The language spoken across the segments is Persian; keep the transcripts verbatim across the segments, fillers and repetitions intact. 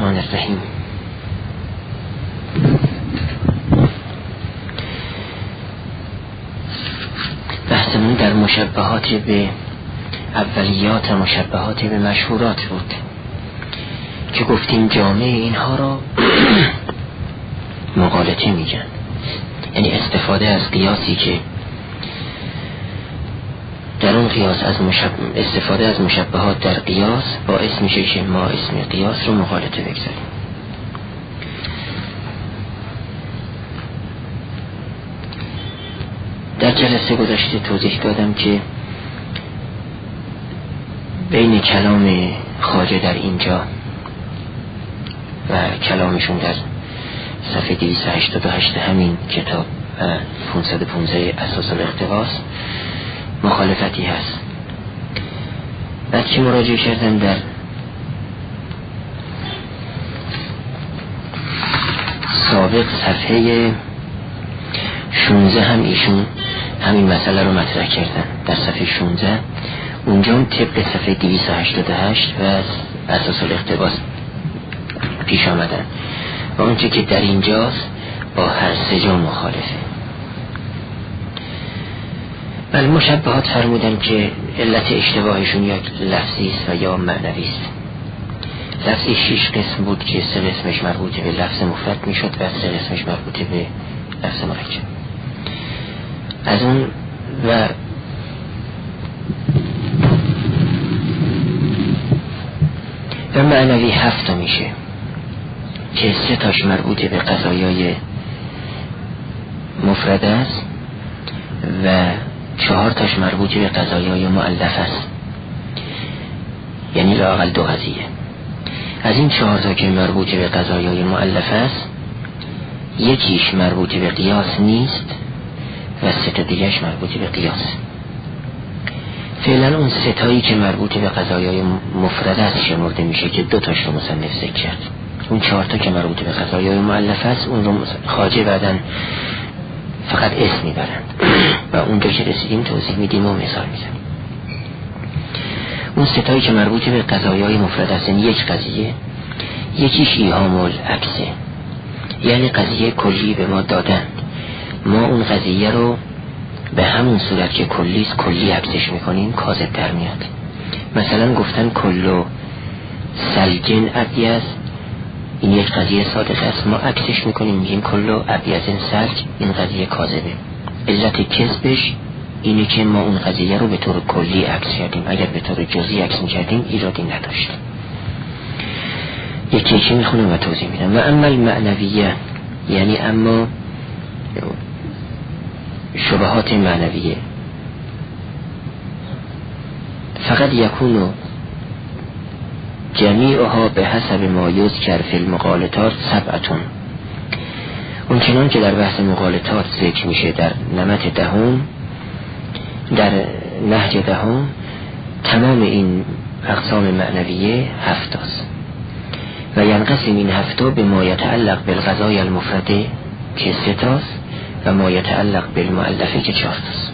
الرحمن الرحیم. بحثمون در مشبهات به اولیات و مشبهات به مشهورات بود که گفتیم جامع اینها را مغالطه میگن، یعنی استفاده از قیاسی که در اون قیاس از مشب... استفاده از مشبهات در قیاس باعث میشه که ما اسم قیاس رو مغالطه بگذاریم. در جلسه گذشته توضیح دادم که بین کلام خواجه در اینجا و کلامشون در صفحه دویست و هشتاد و هشت همین کتاب پانصد و پانزده اساس الاقتباس مخالفتی هست. بعد که مراجعه کردم در سابق صفحه شانزده هم ایشون همین مسئله رو مطرح کردن. در صفحه شانزده اونجا طبق صفحه دویست و هشتاد و هشت و اساس الاقتباس پیش آمدن و اونچه که در اینجاست با هر سه جا مخالفه. ولی مشبهات فرمودن که علت اشتباهشون یا لفظی است و یا معنوی است. لفظی شش قسم بود که سه قسمش مربوط به لفظ مفرد میشد و سه قسمش مربوط به لفظ مرکب. از اون و و معنوی هفت میشه که سه تاش مربوط به قضایای مفرد است و چهار تاش مربوط به قضایای مؤلف است، یعنی لااقل دو قضیه. از این چهار تا که مربوط به قضایای مؤلف است یکیش مربوط به قیاس نیست و سه تا دیگه‌اش مربوط به قیاس. فعلا اون سه تایی که مربوط به قضایای مفرد است شمرده میشه که دو تاش رو مصنف ذکر کرد. اون چهار تا که مربوط به قضایای مؤلف است اون رو خواجه بعدن فقط اسم میبرند و اونجا که رسیدیم توضیح میدیم و مثال میزنیم. اون ستایی که مربوط به قضایای مفرد است یک قضیه، یکیش ایهام العکسه، یعنی قضیه کلی به ما دادند، ما اون قضیه رو به همون صورت که کلیست کلی عکسش میکنیم کاذب در میاد. مثلا گفتن کلو سلجن ابیض، این یک قضیه صادق است، ما عکسش میکنیم میگیم کلو ابیضن سلج، این قضیه کاذبه. علت کذبش اینه که ما اون قضیه رو به طور کلی عکس کردیم، اگر به طور جزئی عکس میکردیم ایرادی نداشت. یکی یکی میخونم و توضیح میدم. و اما المعنویه، یعنی اما شبهات معنویه، فقط یکونو جمیعها به حسب ما یذکر فی المغالطات سبعتون. اون چنان که در بحث مغالطات ذکر میشه در نمط دهم، در نهج دهم، تمام این اقسام معنویه هفتاست و ینقسم این هفتا به ما یتعلق بالقضای المفرده که ستاست و ما یتعلق بالمؤلفه که چهارتاست.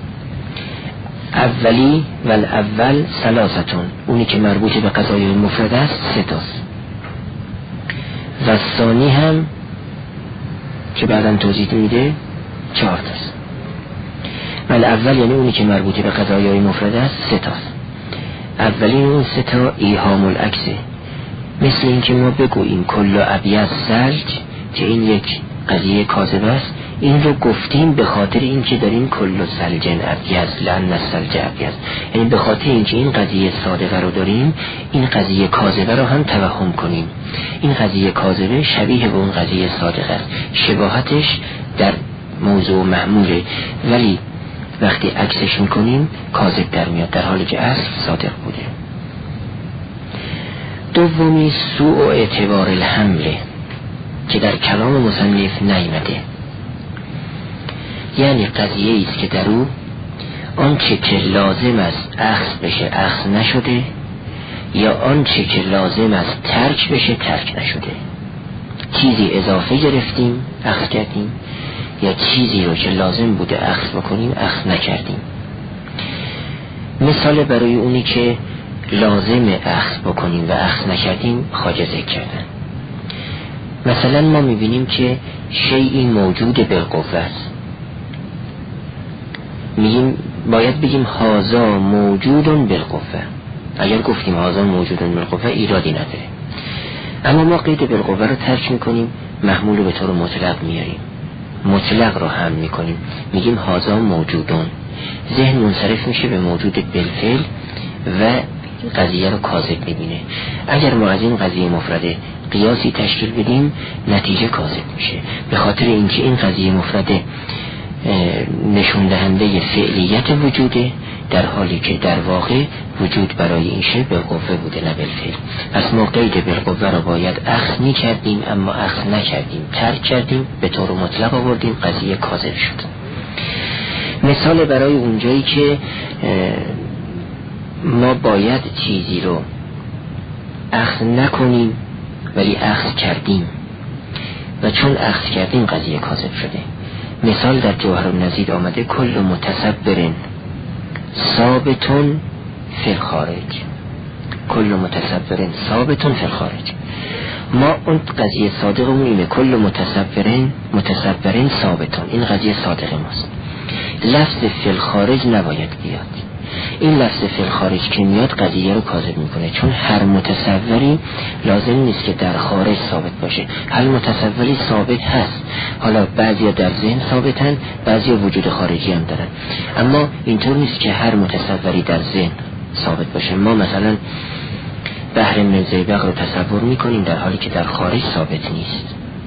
اولی و الاول ثلاثتون، اونی که مربوط به قضای مفرد است ستاست و ثانی هم که بعداً توضیح میده چهارتاست. و الاول یعنی اونی که مربوط به قضای مفرد است ستاست. اولین اون ستا ایهام العکسه، مثل این که ما بگوییم کل ابیض سلج که این یک قضیه کاذب است، این رو گفتیم به خاطر این که داریم کل سلجن ابیض لن سلج ابیض، یعنی به خاطر این که این قضیه صادقه رو داریم این قضیه کاذبه رو هم توهم کنیم. این قضیه کاذبه شبیه به اون قضیه صادقه است، شباهتش در موضوع محموله، ولی وقتی عکسش میکنیم کاذب در میاد در حالی که اصل صادق بوده. دومی سوء اعتبار الحمله که در کلام مصنف نیامده، یعنی قضیه است که در او آنچه که لازم است اخذ بشه اخذ نشده یا آنچه که لازم است ترک بشه ترک نشده. چیزی اضافه گرفتیم اخذ کردیم یا چیزی رو که لازم بوده اخذ بکنیم اخذ نکردیم. مثال برای اونی که لازم اخذ بکنیم و اخذ نکردیم خواجه ذکر کردن. مثلا ما میبینیم که شیئی موجود بالقوه است، میگیم باید بگیم هازا موجودون بالقوه. اگر گفتیم هازا موجودون بالقوه ایرادی نداره، اما ما قید بالقوه رو ترک میکنیم، محمول رو به طور مطلق میاریم، مطلق رو هم میکنیم، میگیم هازا موجودون. ذهن منصرف میشه به موجود بالفعل و قضیه رو کاذب میبینه. اگر ما از این قضیه مفرده قیاسی تشکیل بدیم نتیجه کاذب میشه، به خاطر اینکه این قضیه مفرده نشون دهنده فعلیت وجوده، در حالی که در واقع وجود برای این شی بالقوه بوده نه بالفعل. پس ما قید بالقوه رو باید اخذ می کردیم، اما اخذ نکردیم، ترک کردیم، به طور مطلق آوردیم، قضیه کاذب شد. مثال برای اونجایی که ما باید چیزی رو اخذ نکنیم ولی اخذ کردیم و چون اخذ کردیم قضیه کاذب شده. مثال در جوهر النزید آمده کل متصبرن ثابتون فی الخارج، کل متصبرن ثابتون فی الخارج. ما اون قضیه صادقمون اینه، کل متصبرن متصبرن ثابتون، این قضیه صادق ماست. لفظ فی الخارج نباید بیاد، این لفظ فی الخارج که میاد قضیه رو کاذب میکنه، چون هر متصوری لازم نیست که در خارج ثابت باشه، هر متصوری ثابت هست. حالا بعضیا در ذهن ثابتن، بعضیا وجود خارجی هم دارن، اما اینطور نیست که هر متصوری در ذهن ثابت باشه. ما مثلا بحر من زیبق رو تصور میکنیم در حالی که در خارج ثابت نیست.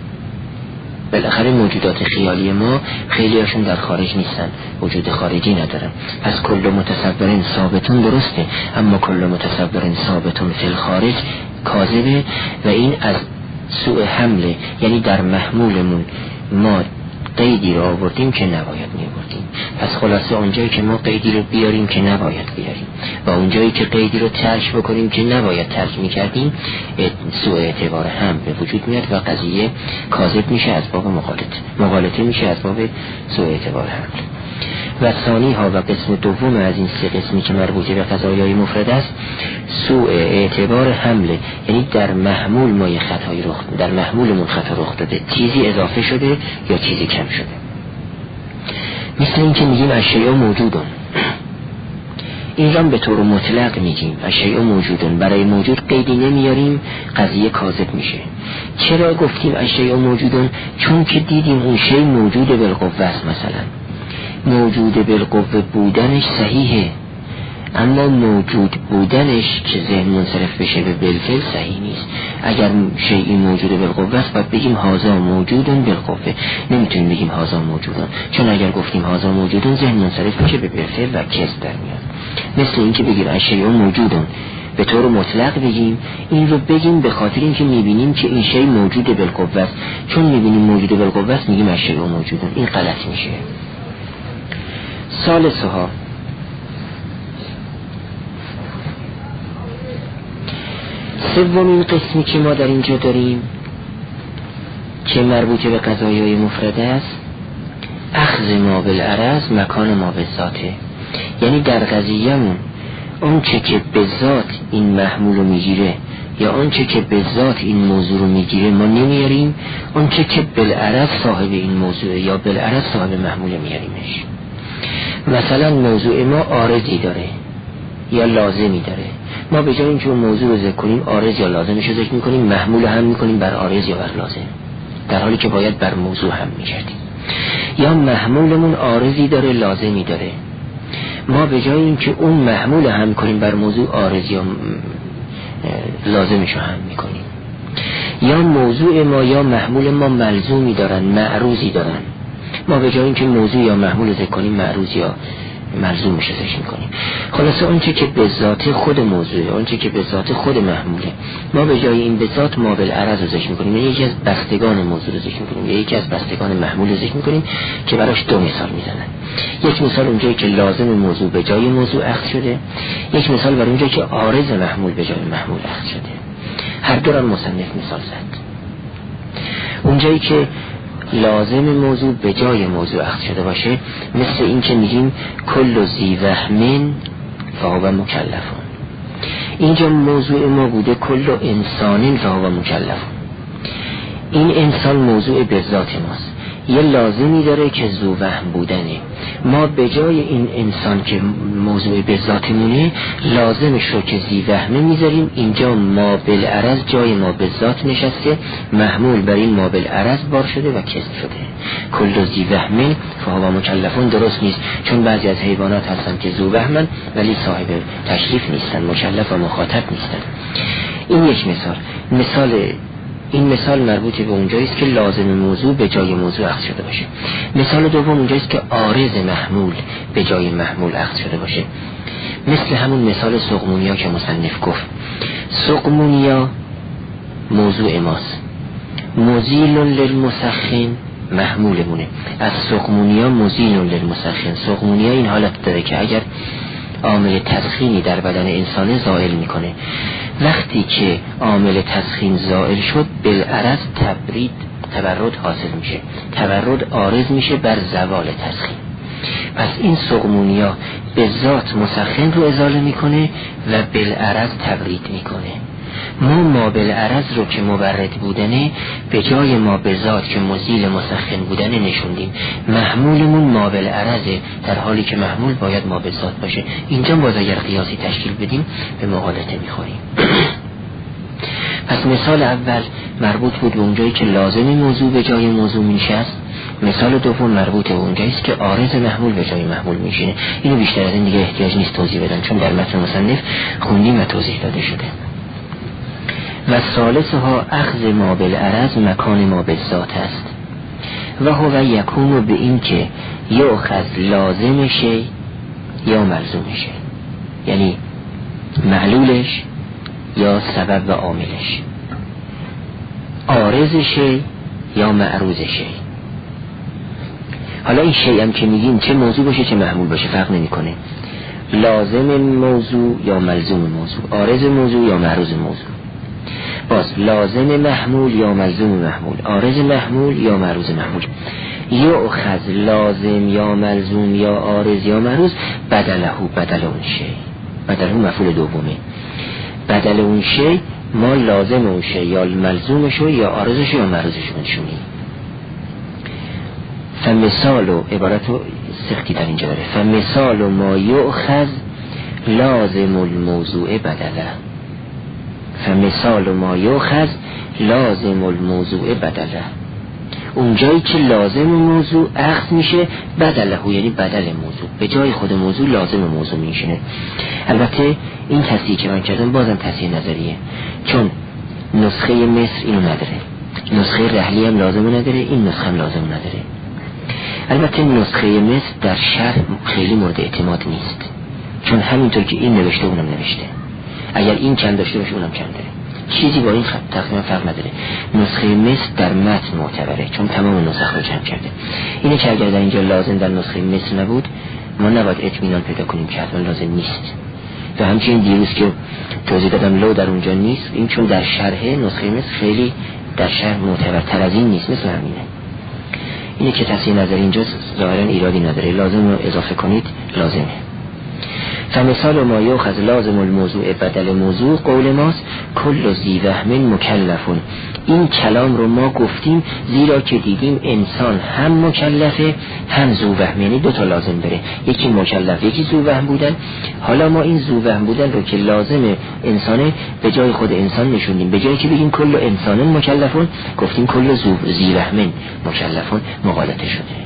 بالاخره موجودات خیالی ما خیلی هاشون در خارج نیستن، وجود خارجی ندارن. پس کل متصورین ثابتون درسته، اما کل متصورین ثابتون فی الخارج کاذبه و این از سوء حمله، یعنی در محمولمون ما قیدی رو آوردیم که نباید می‌آوردیم. پس خلاصه اونجایی که ما قیدی رو بیاریم که نباید بیاریم و اونجایی که قیدی رو ترک بکنیم که نباید ترک می‌کردیم، سوء اعتبار هم به وجود میاد و قضیه کاذب میشه، از باب مغالطه مغالطه میشه، از باب سوء اعتبار هم. و ثانی ها و قسم دوم از این سه قسمی که مربوط به قضایای مفرد است سوء اعتبار حمله، یعنی در محمول ما یه خطایی رخ در محمولمون خطا رخ داده، چیزی اضافه شده یا چیزی کم شده. مثل این که میگیم اشیاء موجودون، این را به طور مطلق میگیم اشیاء موجودون، برای موجود قیدی نمیاریم، قضیه کاذب میشه. چرا گفتیم اشیاء موجودون؟ چون که دیدیم اون شی موجود بالقوه است، مثلا موجود بالقوه بودنش صحیحه، اما موجود بودنش که ذهن منصرف بشه به بالفعل صحیح نیست. اگر شیئی موجود بالقوه است باید بگیم هازا موجودون بالقوه، نمیتونیم بگیم هازا موجودون، چون اگر گفتیم هازا موجودون ذهن منصرف میشه به بالفعل و کذب در میاد. مثل این که بگیم اشیاء موجودون به طور مطلق بگیم، این رو بگیم به خاطر اینکه میبینیم که این شی موجود بالقوه است، چون میبینیم موجود بالقوه است میگیم اشیاء موجودون، این غلط میشه. ثالثها سومین قسمی که ما در اینجا داریم که مربوط به قضایای مفرده است، اخذ ما بالعرض مکان ما بالذاته، یعنی در قضیه‌مون آنچه که به ذات این محمول رو میگیره یا آنچه که به ذات این موضوع رو میگیره ما نمیاریم، آنچه که بالعرض صاحب این موضوع یا بالعرض صاحب محمول میاریمش. مثلا موضوع ما عارضی داره یا لازمی داره، ما به جای اینکه اون موضوع رو ذکر کنیم عارض یا لازمش رو ذکر میکنیم، محمول هم میکنیم بر عارض یا بر لازم، در حالی که باید بر موضوع هم میکردیم. یا محمولمون عارضی داره لازمی داره، ما به جای اینکه اون محمول هم کنیم بر موضوع عارض یا لازمش رو هم میکنیم. یا موضوع ما یا محمول ما ملزومی دارن، معروضی دارن، ما به جای اینکه موضوع یا محمول ذکر کنیم معروض یا ملزومش ذکر میکنیم. خلاصه اونچه که به ذات خود موضوعه، اونچه که به ذات خود محموله، ما به جای این به ذات ما بالعرض رو ذکر میکنیم، یعنی یکی از بستگان موضوع رو ذکر میکنیم یا یکی از بستگان محمول رو ذکر میکنیم که براش دو مثال میزنن. یک مثال اونجایی که لازم موضوع به جای موضوع اخذ شده، یک مثال برای اونجایی که عارض محمول به جای محمول اخذ شده. هر دو را مصنف مثال زد. اونجایی که لازم موضوع به جای موضوع اخذ شده باشه، مثل این که میگیم کل ذی وهم فهو مکلفون، اینجا موضوع ما بوده کل انسان فهو مکلفون. این انسان موضوع به ذات ماست، یه لازمی داره که ذو وهم بودنه. ما به جای این انسان که موضوع به ذاتمونه لازمش رو که ذی وهمه میذاریم اینجا. ما بالعرض جای ما به ذات نشسته، محمول بر این ما بالعرض بار شده و کسب شده. کل ذی وهمه فهو مکلفون درست نیست، چون بعضی از حیوانات هستن که ذو وهمن ولی صاحب تشریف نیستن، مکلف و مخاطب نیستن. این یک مثال. مثال این مثال مربوط به اونجایی است که لازم موضوع به جای موضوع اخذ شده باشه. مثال دوم اونجایی است که عارض محمول به جای محمول اخذ شده باشه. مثل همون مثال سقمونیا که مصنف گفت. سقمونیا موضوع ماست، مزیل للمسخن محمولمونه. از سقمونیا مزیل للمسخن. سقمونیا این حالت داره که اگر عامل تسخینی در بدن انسان زائل میکنه، وقتی که عامل تسخین زائل شد بالعرض تبرید تبرد حاصل میشه، تبرد عارض میشه بر زوال تسخین. پس این سقمونیا به ذات مسخن رو ازاله میکنه و بالعرض تبرید میکنه. ما ما بالعرض رو که مبرد بودنه به جای ما به ذات که مزیل مسخن بودنه نشوندیم. محمولمون ما بالعرضه، در حالی که محمول باید ما به ذات باشه. اینجا باز اگر قیاسی تشکیل بدیم به مغالطه میخوریم. پس مثال اول مربوط بود به اونجایی که لازم موضوع به جای موضوع میشست. مثال دوم مربوط به اونجایی است که عارض محمول به جای محمول میشینه. اینو بیشتر از این دیگه احتیاج نیست توضیح بدم، چون در متن مصنف خوندیم و توضیح داده شده. و ثالثها اخذ ما بالعرض مکان ما بالذات است و هو یکون به این که یأخذ لازم شی یا ملزوم شی، یعنی معلولش یا سبب و عاملش، عارض شی یا معروض شی. حالا این شی هم که میگیم چه موضوع باشه چه محمول باشه فرق نمیکنه، لازم موضوع یا ملزوم موضوع، عارض موضوع یا معروض موضوع. باز لازم محمول یا ملزوم محمول، عارض محمول یا معروض محمول. یأخذ لازم یا ملزوم یا عارض یا معروض بدله بدل اون شی، بدل اون مفعول دومه. بدل اون شی ما لازم اون شی یا ملزومش یا عارضش یا معروضش منشونیم. فمثال و عبارت و سختی در اینجا داره. فمثال ما یأخذ لازم الموضوع بدله. فمثال ما یأخذ لازم الموضوع بدله. اونجایی که لازم موضوع اخذ میشه بدله، یعنی بدل موضوع، به جای خود موضوع لازم موضوع میشینه. البته این تصحیح که من کردم بازم تصحیح نظریه، چون نسخه مصر اینو نداره، نسخه رحلی هم لازم نداره، این نسخه هم لازم نداره. البته نسخه مصر در شرح خیلی مورد اعتماد نیست، چون همینطور که این نوشته اونم نوشته، اگر این چند داشته باشه اونم چند داره، چیزی با این تقریبا فرق نداره. نسخه مصر در متن معتبره چون تمام نسخ رو جمع کرده. اینه که اگر در اینجا لازم در نسخه مصر نبود ما نباید اطمینان پیدا کنیم که حتما لازم نیست. و همچنین دیروز که توضیح دادم لو در اونجا نیست، این چون در شرح نسخه مصر خیلی در شرح معتبرتر از این نیست، مثل همینه. اینه که تصحیح نظر اینجا ظاهرا ایرادی نداره، لازم رو اضافه کنید لازمه. فمثال ما یأخذ لازم الموضوع بدل موضوع قول ماست کل ذی وهم مکلفون. این کلام رو ما گفتیم زیرا که دیدیم انسان هم مکلفه هم ذو وهم، یعنی دو تا لازم داره، یکی مکلف یکی ذو وهم بودن. حالا ما این ذو وهم بودن رو که لازم انسانه به جای خود انسان نشوندیم، به جایی که بگیم کل انسان مکلفون گفتیم کل ذی وهم مکلفون، مغالطه شده.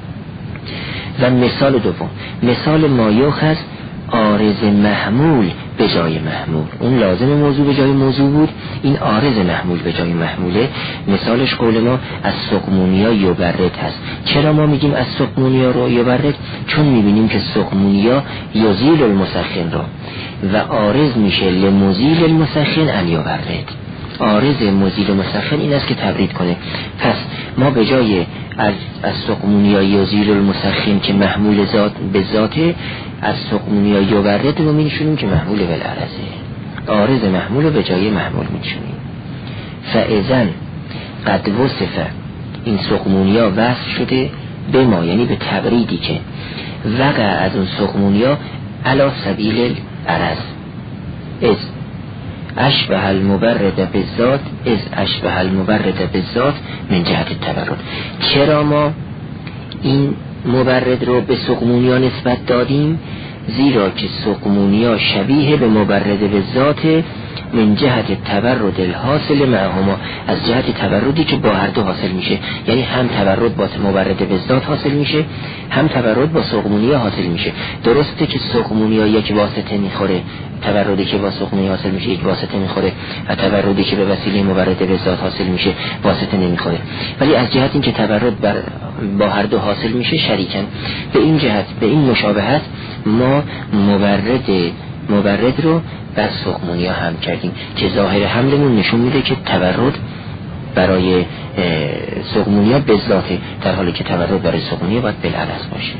و مثال دوم مثال ما یأخذ عارض محمول به جای محمول. اون لازم موضوع به جای موضوع بود، این عارض محمول به جای محموله. مثالش قول ما از سقمونیا یبرد هست. چرا ما میگیم از سقمونیا رو یبرد؟ چون میبینیم که سقمونیا یزیل المسخن رو و عارض میشه لمزیل المسخن ان یبرد. عارض مزیل مسخن این است که تبرید کنه. پس ما به جای از از سقمونیا یزیل المسخن که محمول ذات به ذاته، از سقمونیا یبرد رو میشونیم که محمول بالعرضه، عارض محمول به جای محمول میشونیم. فاذن قد وصف، این سقمونیا وصف شده به ما، یعنی به تبریدی که وقع از اون سقمونیا علی سبیل العرض، از اشبه المبرد بالذات از اشبه المبرد بالذات من جهت تبرد. چرا ما این مبرد رو به سقمونیا نسبت دادیم؟ زیرا که سقمونیا شبیه به مبرد بالذات من جهت تبرد الحاصل معهما، از جهت تبردی که با هر دو حاصل میشه. یعنی هم تبرد با مبرد بالذات حاصل میشه، هم تبرد با سقمونیا حاصل میشه. درسته که سقمونیا یک واسطه میخوره، تبردی که با سقمونیا حاصل میشه یک واسطه میخوره و تبردی که به وسیله مبرد بالذات حاصل میشه واسطه نمیخوره، ولی از جهت این که تبرد بر با هر دو حاصل میشه شریکن. به این جهت، به این مشابهت ما مبرد مبرد رو بر سقمونیا هم کردیم که ظاهر حملمون نشون میده که تبرد برای سقمونیا به ذاته، در حالی که تبرد برای سقمونیا باید بالعکس باشه.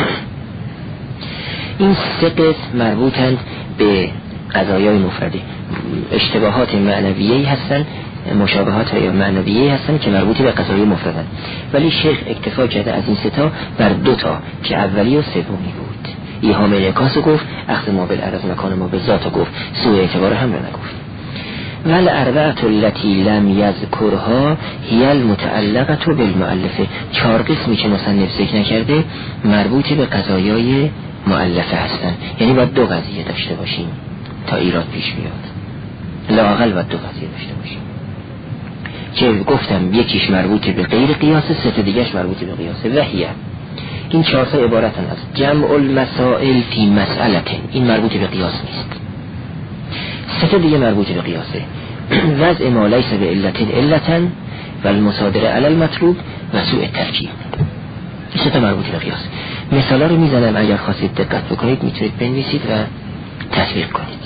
این سه قسم مربوطند به قضایای مفرده. اشتباهات معنویه‌ای هستن، مشابهات معنویه‌ای هستن که مربوط به قضایای مفردن، ولی شیخ اکتفا کرده از این سه تا بر دو تا که اولی و سومی بود. ایهام انعکاس گفت، اخذ ما بالعرض مکان ما به ذات گفت، سوء اعتبار هم رو نگفت. ول اربعه التي لم یذکرها هی المتعلقه بالمؤلفه. چهار قسمی که مصنف ذکر نکرده مربوط به قضایای مؤلفه هستن، یعنی باید دو قضیه داشته باشیم تا ایراد پیش بیاد، لااقل باید دو قضیه داشته باشیم که گفتم یکیش مربوط به غیر قیاسه، سه تا دیگه‌اش مربوط به قیاسه. وحیه این چهار تا عبارتن از جمع المسائل فی مسئله، این مربوط به قیاس نیست. سه تا دیگه مربوط به قیاسه، وضع ما لیس به علت علتا و المصادره علی المطلوب و سوء الترکیب. سه تا مربوط به قیاس. مثالا رو میزنم، اگر خواستید دقت بکنید میتونید بنویسید و تطبیق کنید.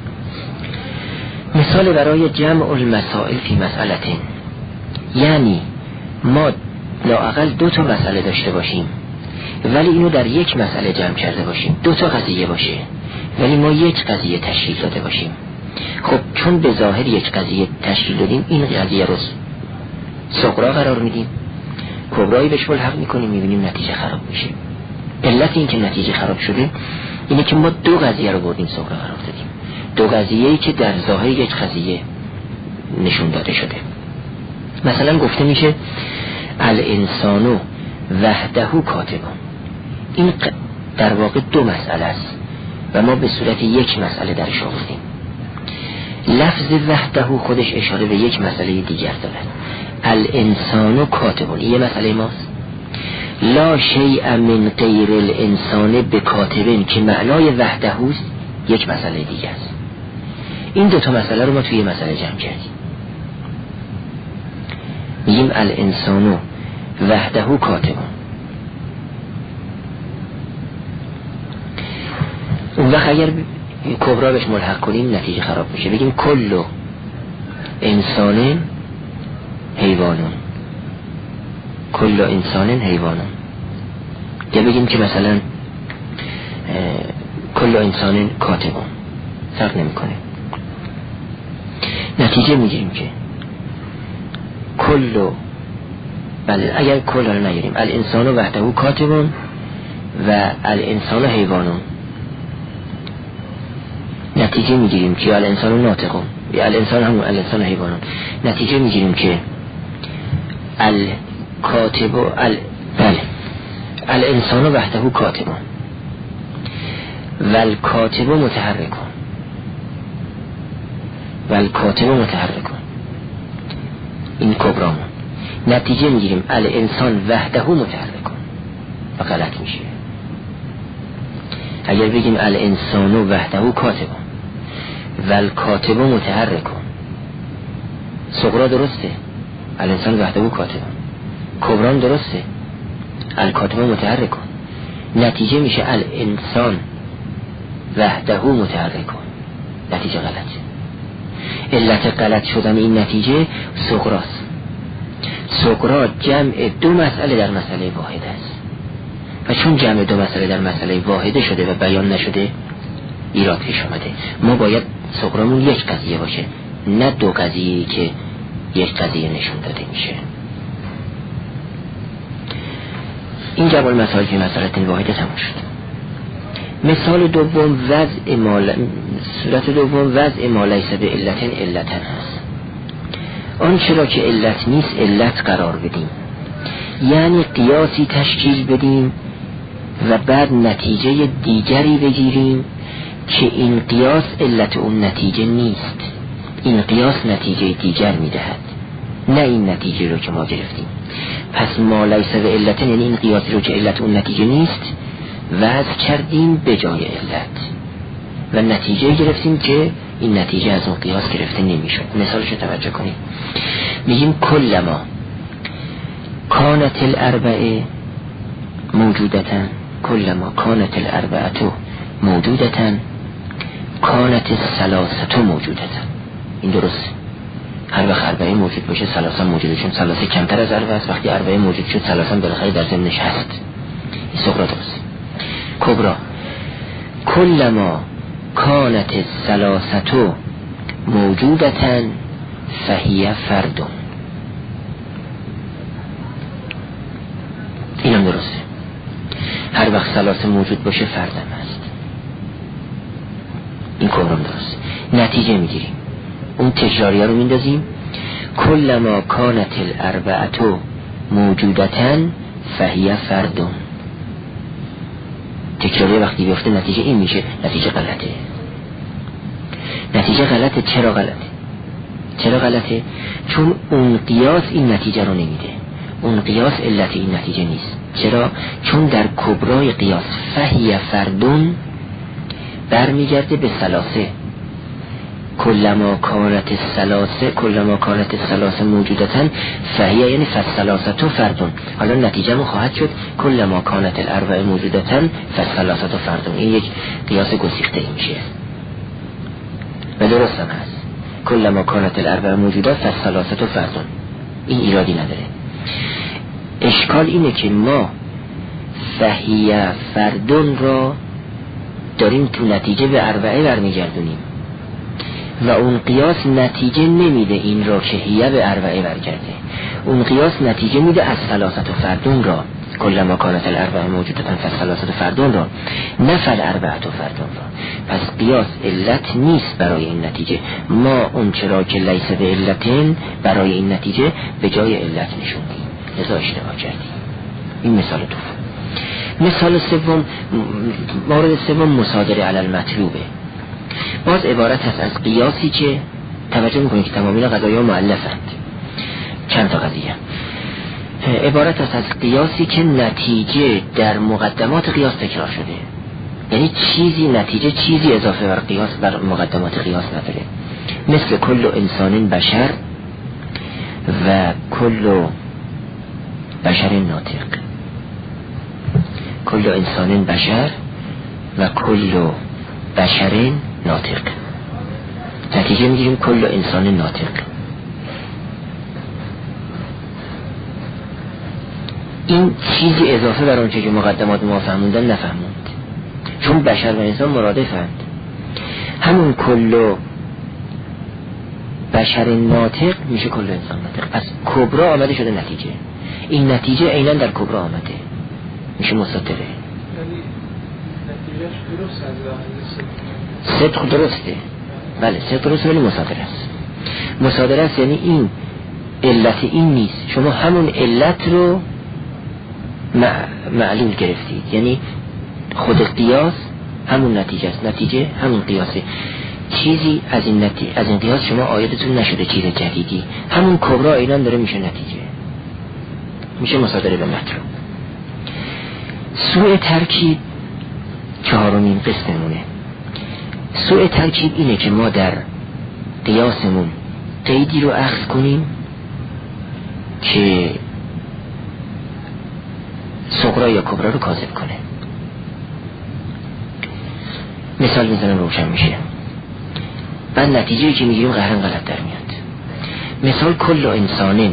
مثال برای جمع المسائل فی مسئله، یعنی ما لااقل دو تا مسئله داشته باشیم ولی اینو در یک مسئله جمع کرده باشیم، دو تا قضیه باشه ولی ما یک قضیه تشکیل داده باشیم. خب چون به ظاهر یک قضیه تشکیل دادیم، این قضیه رو صغرا قرار میدیم، کبرایی بهش ملحق میکنیم، میبینیم نتیجه خراب میشه. علت این که نتیجه خراب شده اینه که ما دو قضیه رو بردیم صغرا قرار دادیم، دو قضیه‌ای که در ظاهر یک قضیه نشون داده شده. مثلا گفته میشه الانسان وحده کاتب، این در واقع دو مسئله است و ما به صورت یک مسئله درش آوردیم. لفظ وحده خودش اشاره به یک مسئله دیگر دارد. الانسان کاتب، این یه مسئله ماست. لا شیء من غیر الانسان بکاتب که معنای وحده است یک مسئله دیگر است. این دو تا مسئله رو ما توی یه مسئله جمع کردیم، میگیم الانسان وحده کاتب. اون وقت اگر کبرا بهش ملحق کنیم نتیجه خراب میشه. بگیم کل انسان حیوانون، کل انسان حیوانون، یا بگیم که مثلا کل انسان کاتبون، فرق نمیکنه. نتیجه میگیریم که کل، بله اگر کل رو نگیریم، الانسان وحده کاتبون و الانسان حیوانون، نتیجه میگیریم که الانسان ناطقون یا الانسان همون الانسان حیوانون. نتیجه میگیریم که الکاتب ال... بله الانسان وحده کاتبون و الکاتب متحرکون و الکاتب متحرکون، این کبرامون. نتیجه میگیریم الانسان وحده متحرکون و غلط میشه. اگر بگیم الانسان وحده کاتبون و الکاتب متحرکون، صغرا درسته، الانسان وحده کاتبون، کبران درسته، الکاتب متحرکون، نتیجه میشه الانسان وحده متحرکون، نتیجه غلطه. علت غلط شدن این نتیجه صغراست. صغرا جمع دو مسئله در مسئله واحد است و چون جمع دو مسئله در مسئله واحده شده و بیان نشده ایراد پیش آمده. ما باید صغرامون یک قضیه باشه، نه دو قضیه‌ای که یک قضیه نشون داده میشه. این جواب مسائل که مسئله واحده تموم شد. مثال دوم وضع مال صورت دوم وضع ما لیس به علت علتن هست. آن چرا که علت نیست علت قرار بدیم، یعنی قیاسی تشکیل بدیم و بعد نتیجه دیگری بگیریم که این قیاس علت اون نتیجه نیست، این قیاس نتیجه دیگر میدهد، نه این نتیجه رو که ما گرفتیم. پس ما لیس به علتن یعنی این قیاسی رو که علت اون نتیجه نیست وضع کردیم به جای علت و نتیجه گرفتیم که این نتیجه از اون قیاس گرفته نمیشد. مثالش رو توجه کنیم. میگیم کلما کانت الاربعه موجودتن، کلما کانت الاربعه موجودتن کانت الثلاثه موجودتن. این درست، هر وقت اربعه موجود باشه ثلاثه موجوده، چون ثلاثه کمتر از اربعه است. وقتی اربعه موجود شد ثلاثه بالاخره در ضمنش هست. این سقراطس. کبرا کلما کانت الثلاثه موجودتن فهی فردون. اینم درسته، هر وقت ثلاثه موجود باشه فردم هست. این کبرام درست. نتیجه میگیریم، اون تکراریه رو میندازیم. کلما کانت الاربعه موجودتن فهی فردون. تکراریه وقتی بیفته نتیجه این میشه، نتیجه غلطه. نتیجه غلطه. چرا غلطه؟ چرا غلطه؟ چون اون قیاس این نتیجه رو نمیده، اون قیاس علت این نتیجه نیست. چرا؟ چون در کبرای قیاس فهی فردون برمیگرده به ثلاثه. کلما کانت الثلاثه کلما کانت الثلاثه موجودتن فهی یعنی فالثلاثه فردون. حالا نتیجه مون خواهد شد کلما کانت الاربعه موجودتن فالثلاثه فردون. این یک قیاس گسیخته ای میشه و درست هم هست. کلما کانت الاربعه موجودت فالثلاثه فردون. این ایرادی نداره. اشکال اینه که ما فهی فردون را داریم تو نتیجه به اربعه برمیگردونیم و اون قیاس نتیجه نمیده این را که هیه به اربعه برگرده. اون قیاس نتیجه میده از ثلاثه فردون را، کلما کانت الاربعه موجودتن فالثلاثه فردون را، نه فالاربعه فردون را. پس قیاس علت نیست برای این نتیجه. ما اون چرا که لیس به علتین برای این نتیجه به جای علت نشوندیم، لذا اشتباه کردیم. این مثال دوم. مثال سوم، مورد سوم مصادره علی المطلوبه. باز عبارت هست از قیاسی که توجه میکنید که تمامی قضایا مؤلفند، چند تا قضیه. عبارت هست از قیاسی که نتیجه در مقدمات قیاس تکرار شده، یعنی چیزی نتیجه چیزی اضافه بر قیاس بر مقدمات قیاس نداره. مثل کل انسان بشر و کل بشر ناطق. کل انسان بشر و کل بشر ناطق. نتیجه میگیریم کل انسان ناطق. این چیزی اضافه بر اون چه که مقدمات ما فهموندن نفهموند، چون بشر و انسان مرادفند. همون کل بشر ناطق میشه کل انسان ناطق. پس کبرا آمده شده نتیجه. این نتیجه عیناً در کبرا آمده، میشه مصادره. صدق درسته، بله صدق درسته، ولی مصادره است. مصادره است یعنی این علت این نیست، شما همون علت رو معلول گرفتید، یعنی خود قیاس همون نتیجه است، نتیجه همون قیاسه. چیزی از این نتیجه از این قیاس شما آیدتون نشده، چیز جدیدی. همون کبرا اینم داره میشه نتیجه، میشه مصادره به مطلوب. سوء ترکیب چهارمین قسممونه. سوء ترکیب اینه که ما در قیاسمون قیدی رو اخذ کنیم که صغرا یا کبرا رو کاذب کنه. مثال میزنم روشن میشه، بعد نتیجه‌ای که میگیریم قهرن غلط در میاد. مثال کل انسانین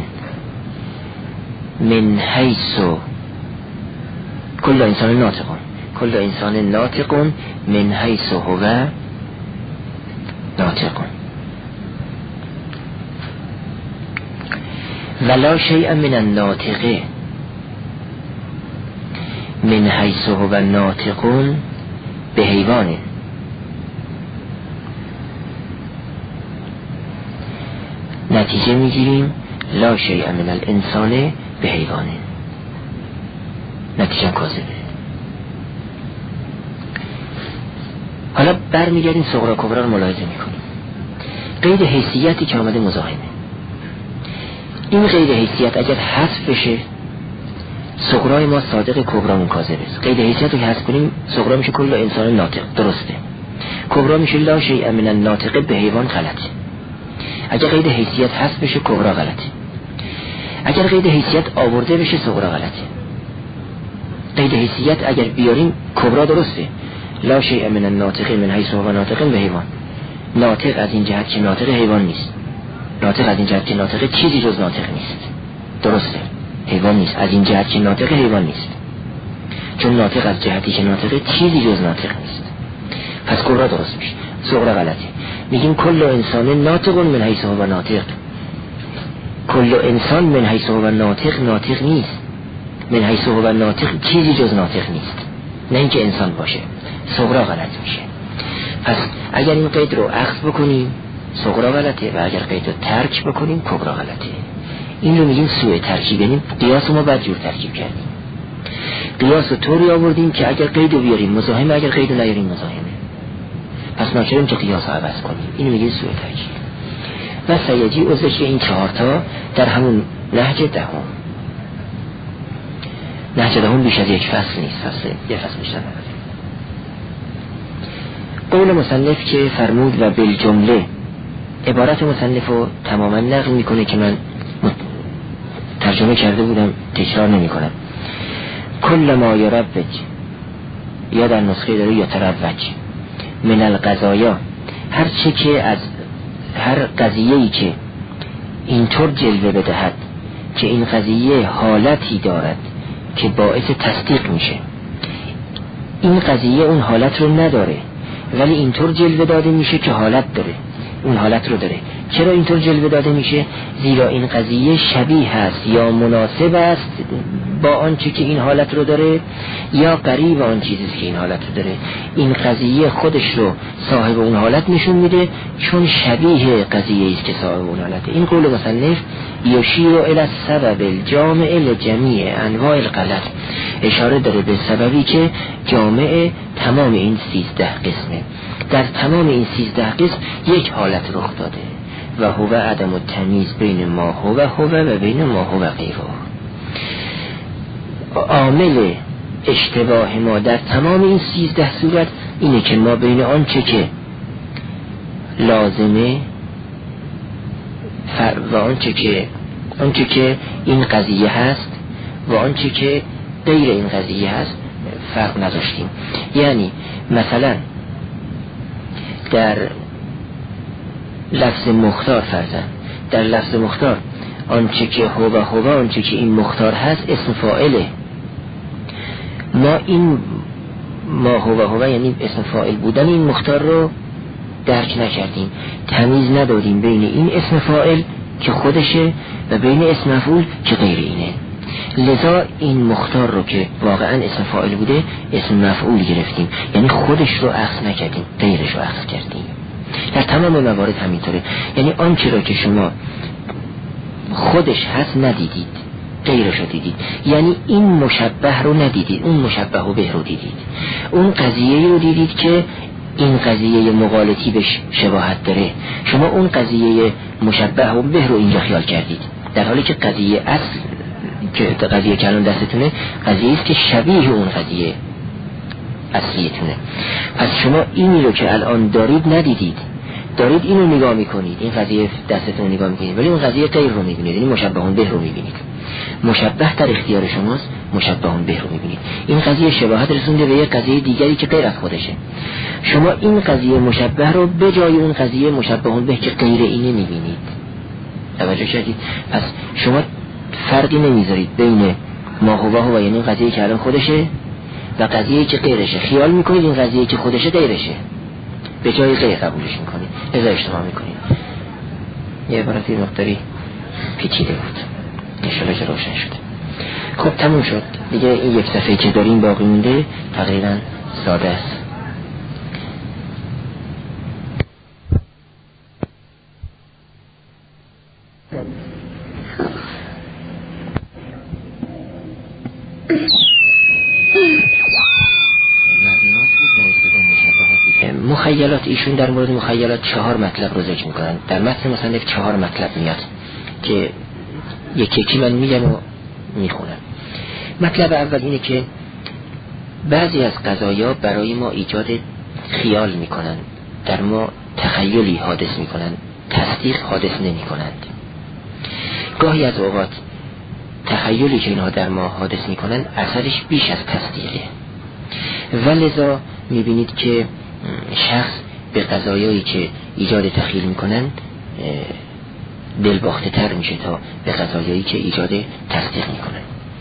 من حیث کل انسان ناطقون کل انسان ناطقون من حیث هو ناطقون ولا شیء من الناطقه من حیث هو ناطقون به حیوانه. نتیجه میگیریم لا شیء من الانسان به حیوانه، نتیجه کاذبه. حالا برمیگردیم صغرا کبرا رو ملاحظه میکنیم. قید حیثیتی که آمده مزاحمه. این قید حیثیت اگر حذف بشه صغرای ما صادق، کبرامون کاذب است. قید حیثیت رو که حذف کنیم صغرا میشه کل انسان ناطق، درسته. کبرا میشه لا شیء من الناطق به حیوان، غلطه. اگر قید حیثیت حذف بشه کبرا غلطه. اگر قید حیثیت آورده بشه صغرا غلطه. قید حیثیت اگر بیاریم کبرا درسته، لا شیء من الناطق من حیث هو ناطق به حیوان. ناطق از این جهت که ناطق حیوان نیست، ناطق از این جهت که ناطق چیزی جز ناطق نیست، درسته. حیوان نیست از این جهت که ناطق حیوان نیست، چون ناطق از جهتی که ناطق چیزی جز ناطق نیست. پس کبرا درست میشه، صغرا غلطه. میگیم کل انسان ناطق من حیث هو ناطق. کل انسان من حیث هو ناطق ناطق نیست، من حیث هو ناطق چیزی جز ناطق نیست، نه اینکه انسان باشه. صغرا غلط میشه. پس اگر این قید رو اخذ بکنیم صغرا غلطه و اگر قید رو ترک بکنیم کبرا غلطه. این رو میگیم سوء ترکیب، یعنی قیاس ما بد جور ترکیب کردیم. قیاس رو طوری آوردیم که اگر قید رو بیاریم مزاحمه، اگر قید رو نیاریم مزاحمه. پس ناچاریم که قیاس رو عوض کنیم. اینو میگیم سوء ترکیب. و سیدی عضوش این چهارتا در همون نهج دهم. نهج دهم بیش از یک فصل نیست، فصل یک فصل بیشتر نداره. قول مصنف که فرمود و بالجمله، عبارت مصنف رو تماما نقل میکنه که من ترجمه کرده بودم، تکرار نمی کنم. کل ما یروج، یا در نسخه داره یا تروج، من القضایا، هر چه که از هر قضیه‌ای که اینطور جلوه بدهد که این قضیه حالتی دارد که باعث تصدیق میشه، این قضیه اون حالت رو نداره ولی اینطور جلوه داده میشه که حالت داره، اون حالت رو داره. چرا اینطور جلوه داده میشه؟ زیرا این قضیه شبیه هست یا مناسب است با آنچه که این حالت رو داره، یا قریب آن چیزی که این حالت رو داره. این قضیه خودش رو صاحب اون حالت نشون میده چون شبیه قضیه است که صاحب اون حالته. این قول مصنف یشیر الی السبب الجامع لجمیع انواع الغلط، اشاره داره به سببی که جامع تمام این سیزده قسمه. در تمام این سیزده قسم یک حالت رخ داده و هو عدم التمییز بین ما هو هو و بین ما هو غیره. عامل اشتباه ما در تمام این سیزده صورت اینه که ما بین آنچه که لازمه و آنچه که آنچه که این قضیه هست و آنچه که غیر این قضیه هست فرق نداشتیم. یعنی مثلا در لفظ مختار فرزن، در لفظ مختار آنچه که هو هو، آنچه که این مختار هست اسم فاعله. ما این ما هو هو یعنی اسم فاعل بودن این مختار رو درک نکردیم، تمیز نداریم بین این اسم فاعل که خودشه و بین اسم مفعول که غیر اینه. لذا این مختار رو که واقعا اسم فاعل بوده اسم مفعول گرفتیم، یعنی خودش رو اخذ نکردیم، غیرش رو اخذ کردیم. در تمام موارد همینطوره. یعنی آنچه رو که شما خودش هست ندیدید، غیرش رو دیدید. یعنی این مشبه رو ندیدید، اون مشبه و به رو دیدید. اون قضیه رو دیدید که این قضیه مغالطی بهش شباهت داره، شما اون قضیه مشبه و به رو اینجا خیال کردید، در حالی که قضیه اصل که قضیه که الان دستتونه قضیه است که شبیه اون قضیه اصلیتونه. پس شما اینی رو که الان دارید ندیدید، دارید اینو نگاه میکنید، این قضیه دستتون نگاه میکنید ولی اون قضیه غیر رو میبینید، یعنی مشبهون به رو میبینید. مشبه در اختیار شماست، مشبهون به رو میبینید. این قضیه شباهت رسونده به یک قضیه دیگری که غیر از خودشه. شما این قضیه مشبه رو به جای اون قضیه مشبهون به که غیر اینه میبینید. توجه کردید؟ پس شما فرقی نمیذارید بین ما هو هو یعنی قضیه که الان خودشه و قضیه که غیرشه. خیال میکنید این قضیه که خودشه غیرشه، به جای غیر قبولش میکنید، ازا اشتباه میکنید. یه عبارتی مقداری پیچیده بود، انشالله که روشن شده. خب تموم شد دیگه. این یک صفحه که داریم باقی مونده تقریبا ساده است. مخیلات، ایشون در مورد مخیلات چهار مطلب رو ذکر میکنن. در متن مصنف چهار مطلب میاد که یکی یکی من میگم و میخونم. مطلب اول اینه که بعضی از قضایا برای ما ایجاد خیال میکنن، در ما تخیلی حادث میکنن، تصدیق حادث نمی کنند. گاهی از اوقات تخیلی که اینها در ما حادث میکنن اثرش بیش از تصدیقه و لذا میبینید که شخص به قضایایی که ایجاد تخیل میکنن دلباخته تر میشه تا به قضایایی که ایجاد تصدیق میکنن.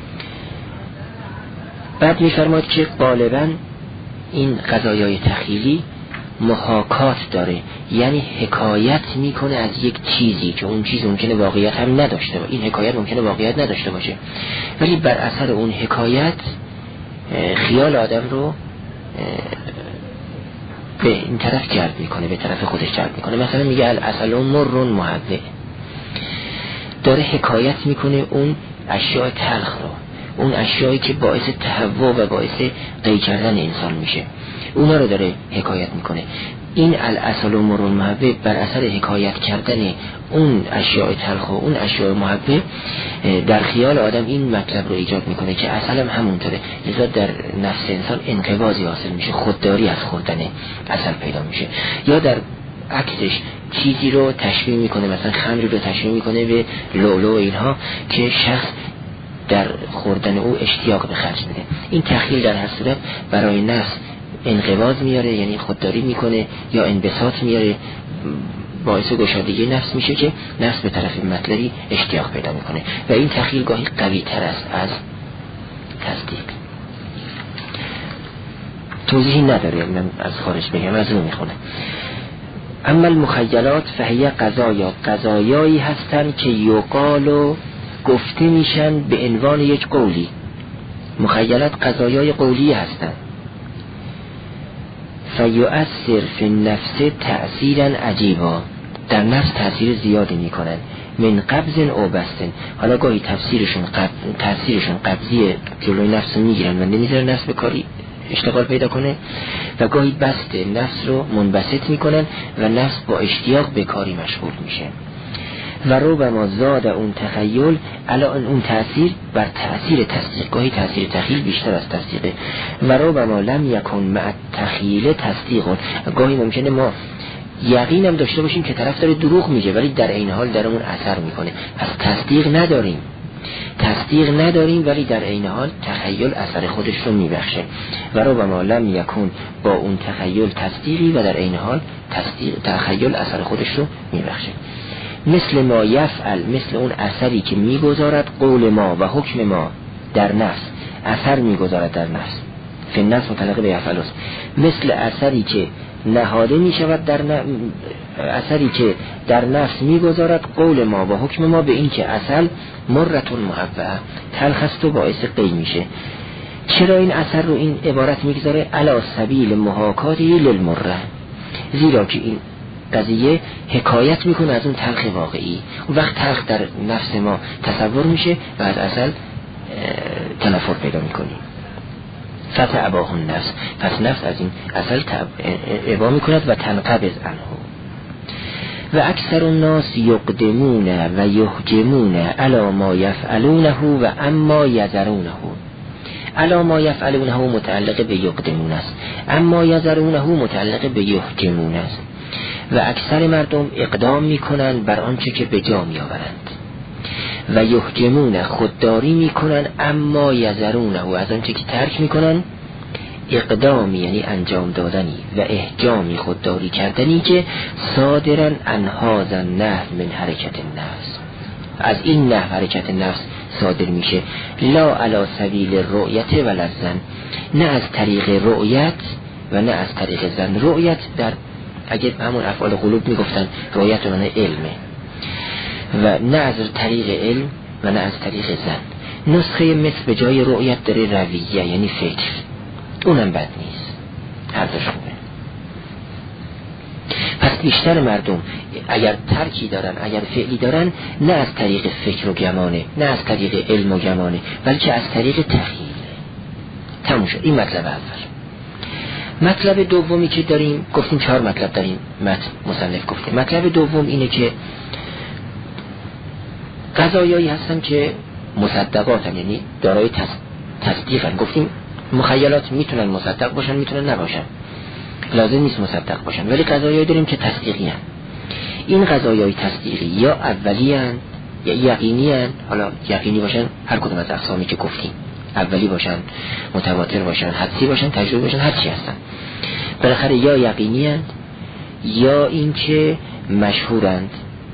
بعد میفرماید که غالبا این قضایای تخیلی محاکات داره، یعنی حکایت میکنه از یک چیزی که اون چیز ممکنه واقعیت هم نداشته باشه، این حکایت ممکنه واقعیت نداشته باشه، ولی بر اثر اون حکایت خیال آدم رو به این طرف جلب میکنه، به طرف خودش جلب میکنه. مثلا میگه العسل مر محدث، داره حکایت میکنه اون اشیاء تلخ رو، اون اشیایی که باعث تهوع و باعث قی کردن انسان میشه، اونا رو داره حکایت میکنه. این العسل مر محدث بر اثر حکایت کردن اون اشیاء تلخ و اون اشیاء محبه در خیال آدم این مطلب رو ایجاد میکنه که اصلا هم همونطوره، لذا در نفس انسان انقباضی حاصل میشه، خودداری از خوردن عسل پیدا میشه. یا در عکسش چیزی رو تشبیه میکنه، مثلا خمری رو تشبیه میکنه به لولو اینها که شخص در خوردن او اشتیاق به خرج بده. این تخیل در هر صورت برای نفس انقباض میاره، یعنی خودداری میکنه، یا انبساط میاره، باعث گشادگی نفس میشه که نفس به طرف مطلبی اشتیاق پیدا میکنه و این تخیل گاهی قوی تر است از تصدیق. توضیحی نداره، من از خارج بگم، از اون میخونه. اما المخیلات فهی قضایا، قضایایی هستند که یقال و گفته میشن به عنوان یک قولی. مخیلات قضایای قولی هستند. فیؤثر فی النفس تأثیرا عجیبا، در نفس تأثیر زیادی میکنن. من قبض او بستن، حالا گاهی تفسیرشون قب... تأثیرشون قبضی جلوی نفس میگیرن و نمیذارن نفس به کاری اشتغال پیدا کنه، و گاهی بست نفس رو منبسط میکنن و نفس با اشتیاق به کاری مشغول میشه. و ربما زاد اون تخیل الان اون تأثیر بر تأثیر تصدیق، گاهی تأثیر تخیل بیشتر از تصدیقه. و ربما لم یکن مع تخیل تصدیق، گاهی ممکنه ما یقین هم داشته باشیم که طرف داره دروغ میگه ولی در این حال درمون اثر میکنه، پس تصدیق نداریم تصدیق نداریم ولی در این حال تخیل اثر خودش رو میبخشه. و ربما لم یکن با اون تخیل تصدیقی و در این حال تصدیق تخیل اثر خودش رو میبخشه. مثل ما یفعل، مثل اون اثری که میگذارد قول ما و حکم ما در نفس، اثر میگذارد در نفس، فی النفس متعلق به یفعل است. مثل اثری که نهاده میشود در ن... اثری که در نفس میگذارد قول ما و حکم ما به این که اصل مرتون محبه، تلخ است و باعث قی میشه. چرا این اثر رو این عبارت میگذاره؟ علی سبیل محاکاتی للمره، زیرا که این قضیه حکایت میکنه از اون تلخ واقعی. اون وقت تلخ در نفس ما تصور میشه و از اصل تنفر پیدا میکنیم. فتعباه النفس، پس نفس از این اصل ابا میکند و تنقبض عنه. و اکثر الناس یقدمون و یهجمون علی ما یفعلونه و اما یذرونه. علی ما یفعلونه متعلق به یقدمون است، اما یذرونه متعلق به یهجمون است. و اکثر مردم اقدام میکنن بر آنچه که به جا میآورند و یهجمون خودداری میکنن، اما یذرونه و از آنچه که ترک میکنن اقدامی یعنی انجام دادنی و احجامی خودداری کردنی که صادرن عن هذا النحو من حرکت النفس، از این نحو حرکت نفس صادر میشه. لا علی سبیل رؤیت و لزن، نه از طریق رؤیت و نه از طریق زن. رؤیت در اگر همون افعال قلوب میگفتن رؤیت و نه علمه، و نه از طریق علم و نه از طریق زن. نسخه مثل به جای رؤیت داره رویه یعنی فکر، اونم بد نیست، هر دوش خوبه. پس بیشتر مردم اگر ترکی دارن، اگر فعلی دارن، نه از طریق فکر و گمانه، نه از طریق علم و گمانه، بلکه از طریق تخیل. تموم شد. این مطلب اول. مطلب دومی که داریم، گفتیم چهار مطلب داریم، متن مصنف گفته. مطلب دوم اینه که قضایایی هستن که مصدقاتن، یعنی دارای تصدیقن. گفتیم مخیلات میتونن مصدق باشن، میتونن نباشن، لازم نیست مصدق باشن، ولی قضایایی داریم که تصدیقی هن. این قضایای تصدیقی یا اولی هن یا یقینی هن. حالا یقینی باشن هر کدوم از اقسامی که گفتیم، اولی باشن، متواتر باشن، حدسی باشن، تجربی باشن، هر چی هستن، بالاخره یا یقینی هن یا این که مشهورند.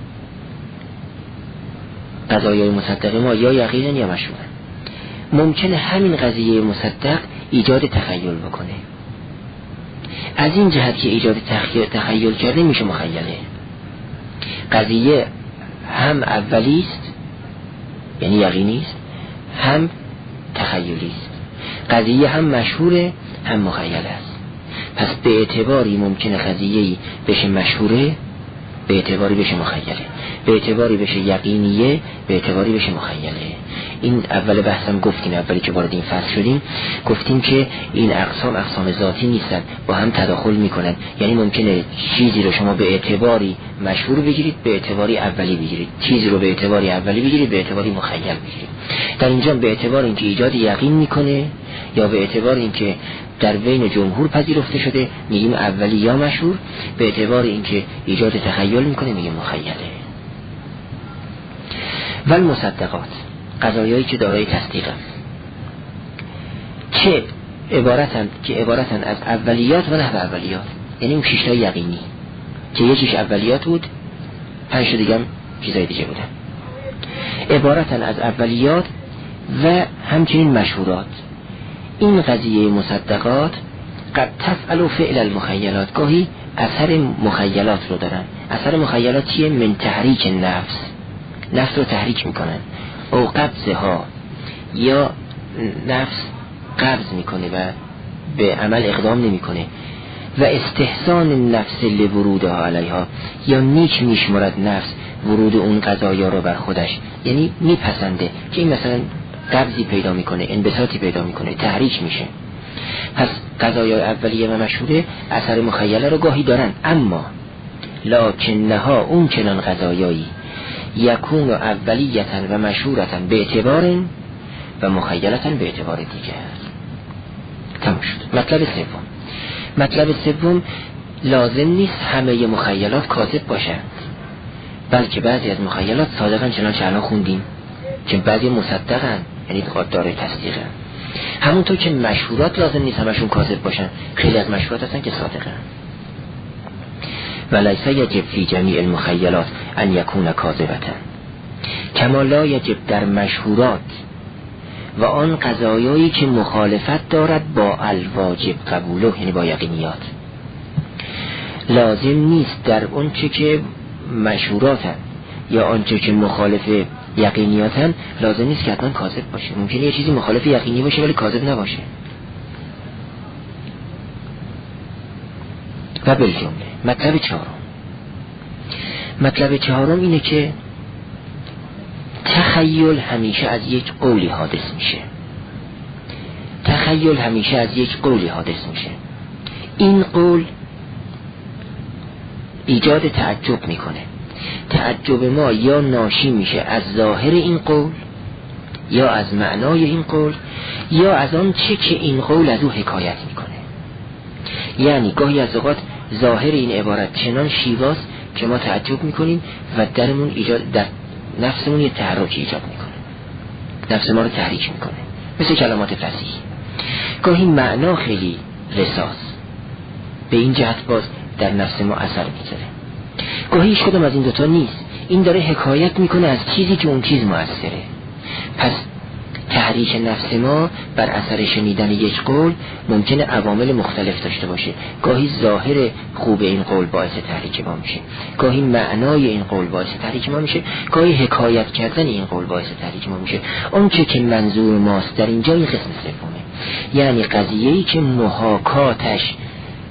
قضایای مصدق ما یا یقینن یا مشهورن. ممکنه همین قضیه مصدق ایجاد تخیل بکنه، از این جهت که ایجاد تخیل تخیل کرده میشه مخیله. قضیه هم اولی است یعنی یقینی است، هم تخیلی است. قضیه هم مشهوره هم مخیل است. پس به اعتباری ممکنه قضیه‌ای بشه مشهوره، به اعتباری بشه مخیله، به اعتباری بشه یقینیه، به اعتباری بشه مخیله. این اول بحثم گفتیم، اولی که وارد این فصل شدیم گفتیم که این اقسام اقسام ذاتی نیستن، با هم تداخل میکنن. یعنی ممکنه چیزی رو شما به اعتباری مشهور بگیرید، به اعتباری اولی بگیرید، چیزی رو به اعتباری اولی بگیرید، به اعتباری مخیل بگیرید. در اینجا به اعتبار اینکه ایجاد یقین میکنه یا به اعتبار اینکه در بین جمهور پذیرفته شده میگیم اولی یا مشهور، به اعتبار اینکه ایجاد تخیل میکنه میگیم مخیله. ول مصدقات، قضایایی که دارای تصدیقن، چه عبارتن که عبارتن از اولیات و نحو اولیات، یعنی اون شش تا یقینی که یکیش اولیات بود، پنج تا دیگه هم چیزای دیگه بودن، عبارتن از اولیات و همچنین مشهورات. این قضیه مصدقات قد تفعل فعل المخیلات، گاهی اثر مخیلات رو دارن. اثر مخیلات چیه؟ من تحریک نفس، نفس رو تحریک میکنن، او قبضها، یا نفس قبض میکنه و به عمل اقدام نمیکنه، و استحسان نفس لورودها علیها، یا نیک میشمرد نفس ورود اون قضایا رو بر خودش، یعنی میپسنده که این مثلا قبضی پیدا میکنه، انبساطی پیدا میکنه، تحریک میشه. پس قضایای اولیه و مشهوره اثر مخیله رو گاهی دارن، اما لکنها اون چنان قضایایی یکون و اولیتن و مشهورتن به اعتبار و مخیلتن به اعتبار دیگر. تمام شد. مطلب سوم، مطلب سوم لازم نیست همه مخیلات کاذب باشند، بلکه بعضی از مخیلات صادقن، چنانچه الان خوندیم که بعضی مصدقن یعنی داره تصدیقن. همونطور که مشهورات لازم نیست همشون کاذب باشن، خیلی از مشهورات هستن که صادقن. ولیس یجب فی جمیع المخیلات ان یکون کاذبتن، کما لا یجب در مشهورات و آن قضایایی که مخالفت دارد با الواجب قبوله، یعنی با یقینیات. لازم نیست در اون چه که مشهوراتن یا آنچه که مخالف یقینیاتن لازم نیست که حتما کاذب باشه. ممکنه یه چیزی مخالف یقینی باشه ولی کاذب نباشه. و بالجمله مطلب چهارم، مطلب چهارم اینه که تخیل همیشه از یک قولی حادث میشه. تخیل همیشه از یک قولی حادث میشه. این قول ایجاد تعجب میکنه. تعجب ما یا ناشی میشه از ظاهر این قول، یا از معنای این قول، یا از آن چه که این قول از او حکایت میکنه. یعنی گاهی از اوقات ظاهر این عبارت چنان شیواست که ما تعجب میکنیم و درمون ایجاد در نفسمون یه تحرک ایجاد میکنه، نفس ما رو تحریک میکنه، مثل کلمات فصیح. گاهی معنا خیلی رساس، به این جهت باز در نفس ما اثر میذاره. گاهی هیچ کدوم از این دوتا نیست، این داره حکایت میکنه از چیزی که اون چیز مؤثره. پس تحریک نفس ما بر اثر شنیدن یک قول ممکنه عوامل مختلف داشته باشه. گاهی ظاهر خوب این قول باعث تحریک ما میشه، گاهی معنای این قول باعث تحریک ما میشه، گاهی حکایت کردن این قول باعث تحریک ما میشه. اون چه که منظور ماست در اینجا این قسم سومه، یعنی قضیه‌ای که محاکاتش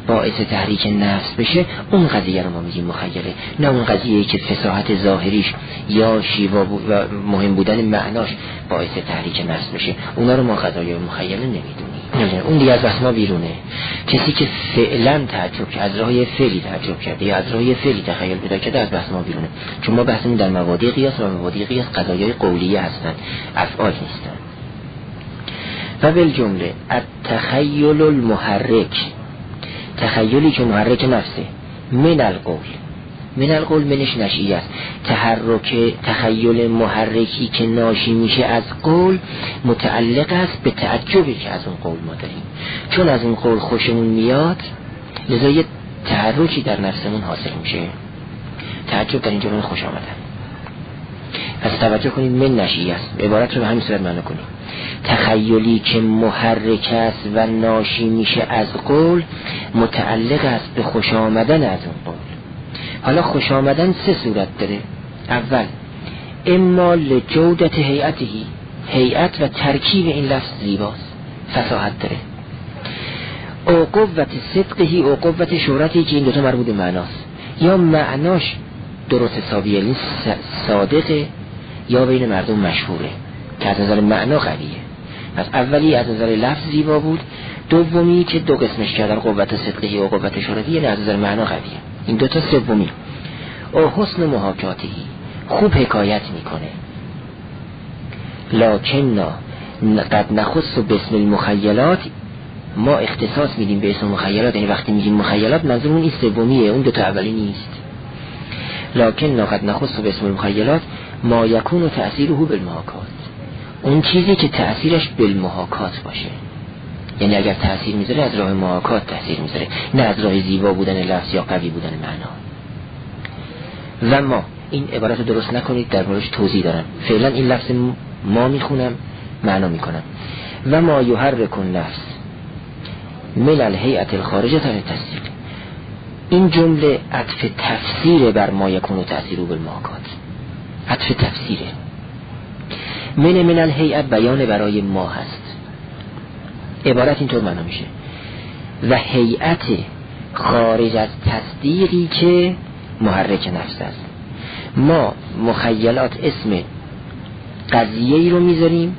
باعث تحریک نفس بشه، اون قضیه رو ما میگیم مخیله، نه اون قضیه که فصاحت ظاهریش یا شیوا و مهم بودن معناش باعث تحریک نفس بشه. اونا رو ما قضایای مخیله نمیدونیم. اون دیگه از بحث ما بیرونه. کسی که فعلا تعجب کرد، از راهی فعلی تعجب کرده یا از راهی فعلی تخیل پیدا کرده، از بحث ما بیرونه. چون ما بحثمون در مبادی قیاس و مبادی قیاس قضایای قولیه هستن، افعال نیستن. و بالجمله التخیل المحرک، تخیلی که محرک نفسه، من القول، من القول منش نشئی است. تحرک تخیل محرکی که ناشی میشه از قول متعلق است به تعجبی که از اون قول ما داریم. چون از اون قول خوشمون میاد، لذا یه تحرکی در نفسمون حاصل میشه. تعجب در اینجا من خوش آمدن. پس توجه کنید، من نشئی است. عبارت رو به همین صورت معنی کنید. تخیلی که محرک است و ناشی میشه از قول متعلق است به خوش آمدن از اون قول. حالا خوش آمدن سه صورت داره. اول، اما لجودت هیئتی، هیئت و ترکیب این لفظ زیباست، فصاحت داره. او قوت صدقهی، او قوت شهرتی، که این دوتا مربوط به معناست. یا معناش درست حسابیه، یعنی صادقه، یا بین مردم مشهوره که از نظر معنا قویه. پس اولی از نظر لفظ زیبا بود، دومی که دو قسمش کردن، قوت صدقهی و قوت شهرتی، یعنی از نظر معنا قویه. این دوتا. سومی، او حسن محاکاتی، خوب حکایت میکنه. لکن قد نخص باسم المخیلات، ما اختصاص میدیم به اسم مخیلات، یعنی وقتی میگیم مخیلات منظورمون این سومیه، اون دوتا اولی نیست. لکن قد نخص باسم المخیلات ما یکون تأثیره بالمحاکات، اون چیزی که تأثیرش بالمحاکات باشه، یعنی اگر تأثیر میذاره از راه محاکات تأثیر میذاره، نه از راه زیبا بودن لفظ یا قوی بودن معنا. و ما، این عبارت درست نکنید، در موردش توضیح دارم. فعلا این لفظ ما میخونم، معنا میکنم. و ما یحرک النفس من الهیئة الخارجة للتصدیق، این جمله عطف تفسیر بر ما یکون تأثیره بالمحاکات، عطف تفسیره. من من الهیئة بیان برای ما هست. عبارت اینطور معنا میشه: و هیئت خارج از تصدیقی که محرک نفس است. ما مخیلات اسم قضیه‌ای رو میذاریم،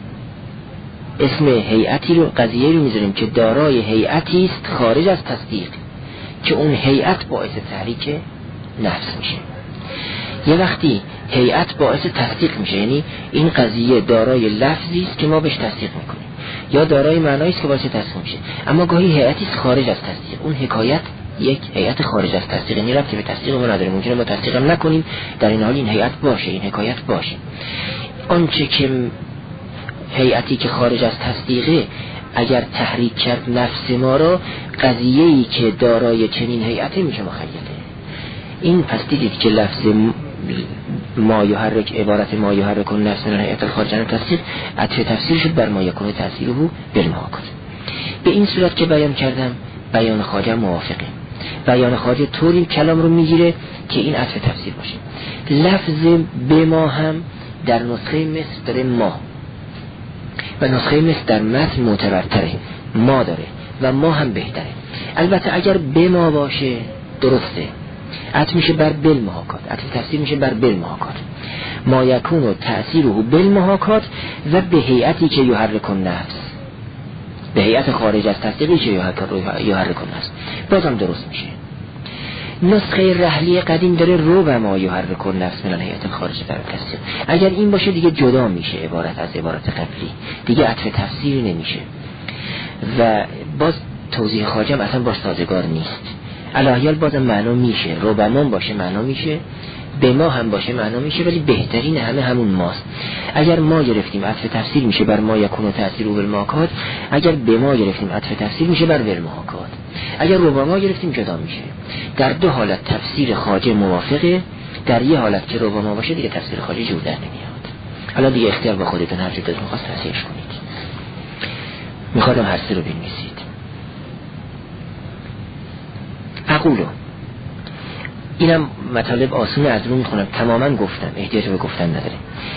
اسم هیئتی رو، قضیه‌ای رو میذاریم که دارای هیئتی است خارج از تصدیق، که اون هیئت باعث تحریک نفس میشه. یه وقتی هیئت باعث تصدیق میشه، یعنی این قضیه دارای لفظی است که ما بهش تصدیق میکنیم، یا دارای معنایی است که باعث تصدیق میشه. اما گاهی هیئتی است خارج از تصدیق، اون حکایت یک هیئت خارج از تصدیق، یعنی ربطی به تصدیق ما نداره. ممکنه ما تصدیق هم نکنیم، در این حال این هیئت باشه، این حکایت باشه. آنچه که هیئتی که خارج از تصدیقه اگر تحریک کرد نفس ما را، قضیه‌ای که دارای چنین هیئتی میشه مخیله. این پس دیدید که لفظ ما یحرک، عبارت ما یحرک النفس من هیئة الخارج عن التصدیق، عطف تفسیر شد بر ما یکون تأثیره بالمحاکات. به این صورت که بیان کردم، بیان خواجه موافقه. بیان خواجه طوری کلام رو میگیره که این عطف تفسیر باشه. لفظ به ما هم در نسخه مصر داره ما، و نسخه مصر در متن معتبرتره، ما داره و ما هم بهتره. البته اگر به ما باشه درسته، عطف میشه بر بالمحاکات، عطف تفسیر میشه بر بالمحاکات. ما یکون و تأثیره بالمحاکات و به هیئتی که یحرک النفس، به هیئت خارج از تصدیقی که یحرک النفس، بازم درست میشه. نسخه رحلی قدیم داره رو و ما یحرک النفس من هیئة الخارج عن التصدیق. اگر این باشه دیگه جدا میشه عبارت از عبارت قبلی، دیگه عطف تفسیری نمیشه و باز توضیح خواجه اصلا باش سازگار نیست. الاحیال بازم معنا میشه، ربما باشه معنا میشه، به ما هم باشه معنا میشه، ولی بهترین همه همون ماست. اگر ما گرفتیم عطف تفسیر میشه بر ما یکون تأثیره بالمحاکات، اگر به ما گرفتیم عطف تفسیر میشه بر بالمحاکات، اگر ربما گرفتیم جدا میشه. در دو حالت تفسیر خواجه موافقه، در یه حالت که ربما باشه دیگه تفسیر خواجه جور در نمیاد. حالا دیگه اختیار با خودتون، هر چه دلتون خواست تصحیحش کنید. میخوادم هر سه رو بنویسید. اقولو، اینم مطالب آسونه از رو میخونم، تماما گفتم، احتیاج به گفتن نداره.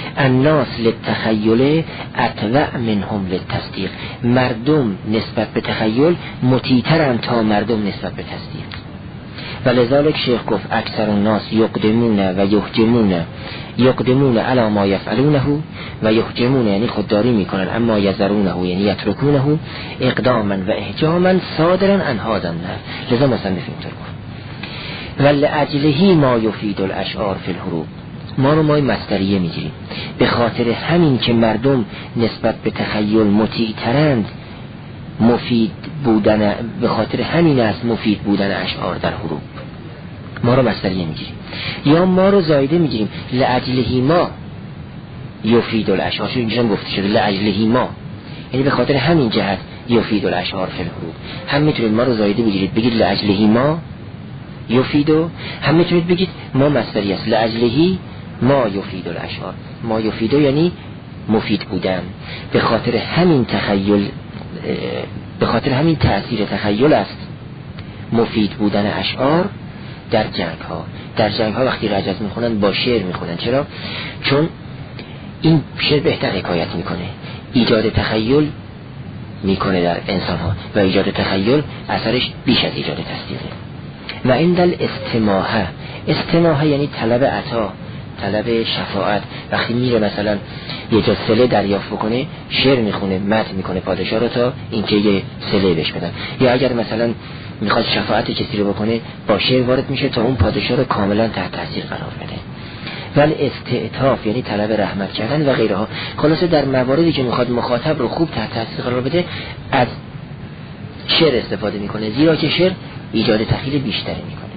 الناس للتخیل اطوع منهم للتصدیق. مردم نسبت به تخیل مطیع‌ترند تا مردم نسبت به تصدیق. ولذلك شیخ گفت اکثر الناس یقدمون و یحجمون یقدمون علی ما یفعلونه و یحجمون یعنی خودداری میکنن اما یذرونه یعنی یترکونه اقداما و احجاما صادرا عن هذا النحو. لذا مصنف اینطور گفت ولأجله ما یفید الاشعار فی الحروب. ما رو مای مصدریه میگیریم به خاطر همین که مردم نسبت به تخیل مطیع‌ترند، مفید بودن، به خاطر همین است مفید بودن اشعار در حروب. ما رو مصدریه میگیریم یا ما رو زایده میگیریم لأجله ما یفید الاشعار. چون اینجا گفته شده لأجله ما، یعنی به خاطر همین جهت یفید الاشعار فی الحروب. هم میتونید ما رو زایده بگیرید بگید لأجله ما یفیدو، هم میتونید بگید ما مصدری است لأجله ما یفید الاشعار. ما یفیدو یعنی مفید بودن. به خاطر همین تخیل، به خاطر همین تأثیر تخیل است مفید بودن اشعار در جنگ ها. در جنگ ها وقتی رجز میخونن با شعر میخونن. چرا؟ چون این شعر بهتر حکایت میکنه، ایجاد تخیل میکنه در انسان ها و ایجاد تخیل اثرش بیش از ایجاد تصدیقه. و این دل استماحه. استماحه یعنی طلب عطا، طلب شفاعت. وقتی میره مثلا یه جا سله دریافت بکنه شعر میخونه، متن میکنه پادشاه رو تا اینکه یه سله بهش بدن. یا اگر مثلا میخواد شفاعت کسی رو بکنه با شعر وارد میشه تا اون پادشاه رو کاملا تحت تاثیر قرار بده. ولی استعطاف یعنی طلب رحمت کردن و غیره ها. خلاصه در مواردی که میخواد مخاطب رو خوب تحت تاثیر قرار بده از شعر استفاده میکنه، زیرا که شعر ایجاد تخیل بیشتری میکنه.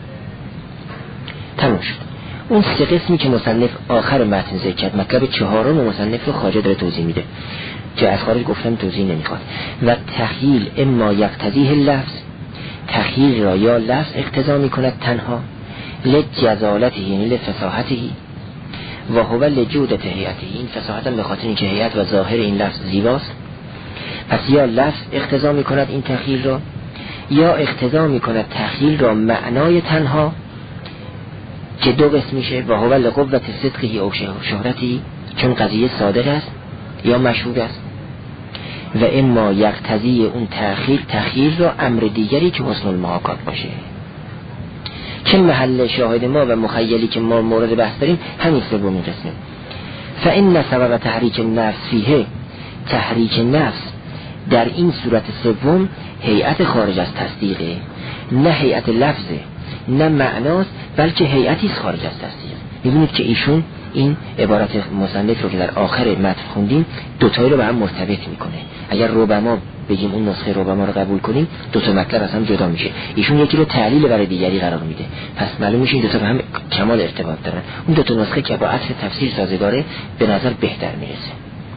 تموم شد. اون سه قسمی که مصنف آخر متن ذکر کرد، مطلب چهارم مصنف رو خواجه داره توضیح میده که از خارج گفتم توضیح نمیخواد. و تخیل اما یقتضیه اللفظ، تخیل را یا لفظ اقتضا میکند تنها لجزالته یعنی لفصاحته و هو لجودت هیئته. این فصاحت هم به خاطر اینکه هیئت و ظاهر این لفظ زیباست. پس یا لفظ اقتضا میکند این تخیل را، یا اقتضا میکند تخیل را معنای تنها که دو قسم میشه و هو لقوت صدقه او شهرتی، چون قضیه صادق است یا مشهور است. و اما یقتضی اون تخیل تخیل را امر دیگری که حسن المحاکات باشه. چه محل شاهد ما و مخیلی که ما مورد بحث داریم همین سومین قسمه. فإن سبب تحریک النفس فیه، تحریک نفس در این صورت سوم هیئت خارج از تصدیقه، نه هیئت لفظه نه معناست، بلکه هیئتی خارج از تصدیق. می‌بینید که ایشون این عبارت مصنف رو که در آخر متن خوندیم دوتایی رو به هم مرتبط میکنه. اگر ربما بگیم اون نسخه ربما رو قبول کنیم دو تا مطلب از هم جدا میشه. ایشون یکی رو تعلیل برای دیگری قرار میده، پس معلوم میشه این دو تا به هم کمال ارتباط دارن. اون دو تا نسخه که با عطف تفسیر سازگاره به نظر بهتر میرسه.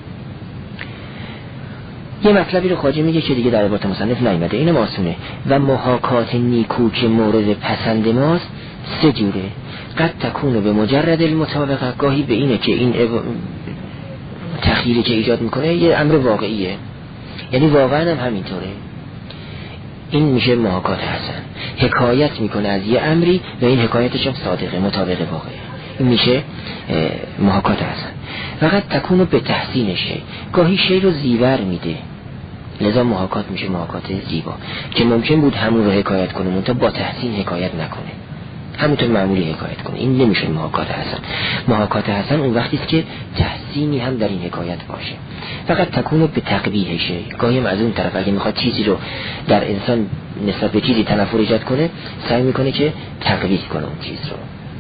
یه مطلبی رو خواجه میگه که دیگه در عبارت مصنف نیامده، اینم آسونه. و محاکات نیکو که مورد پسند ماست سه جوره. قد تکونو به مجرد المطابقه، گاهی به اینه که این تخیلی که ایجاد میکنه یه امر واقعیه، یعنی واقعا هم همینطوره. این میشه محاکات حسن، حکایت میکنه از یه امری و این حکایتش هم صادقه، مطابق واقعه. این میشه محاکات حسن. فقط تکونو به تحسین شی، گاهی شی رو زیور میده، لذا محاکات میشه محاکات زیبا، که ممکن بود همون رو حکایت کنه منتها با تحسین حکایت نکنه، همونطور معمولی حکایت کنه. این نمیشه محاکات حسن. محاکات حسن اون وقتی است که تحسینی هم در این حکایت باشه. فقط تکونو به تقبیح شی، گاهی هم از اون طرف اگه میخواد چیزی رو در انسان نسبت به چیزی تنفر ایجاد کنه سعی میکنه که تقبیح کنه اون چیز رو.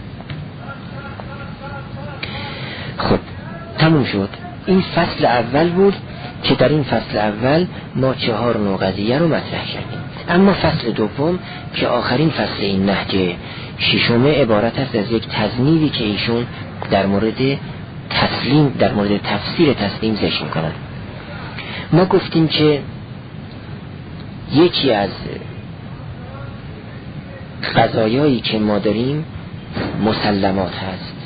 خب تموم شد. این فصل اول بود که در این فصل اول ما چهار نوع قضیه رو مطرح کردیم. اما فصل دوم که آخرین فصل این نهج ششم عبارت است از یک تذنیبی که ایشون در مورد تسلیم، در مورد تفسیر تسلیم ذکر می‌کنند. ما گفتیم که یکی از قضایایی که ما داریم مسلمات هست.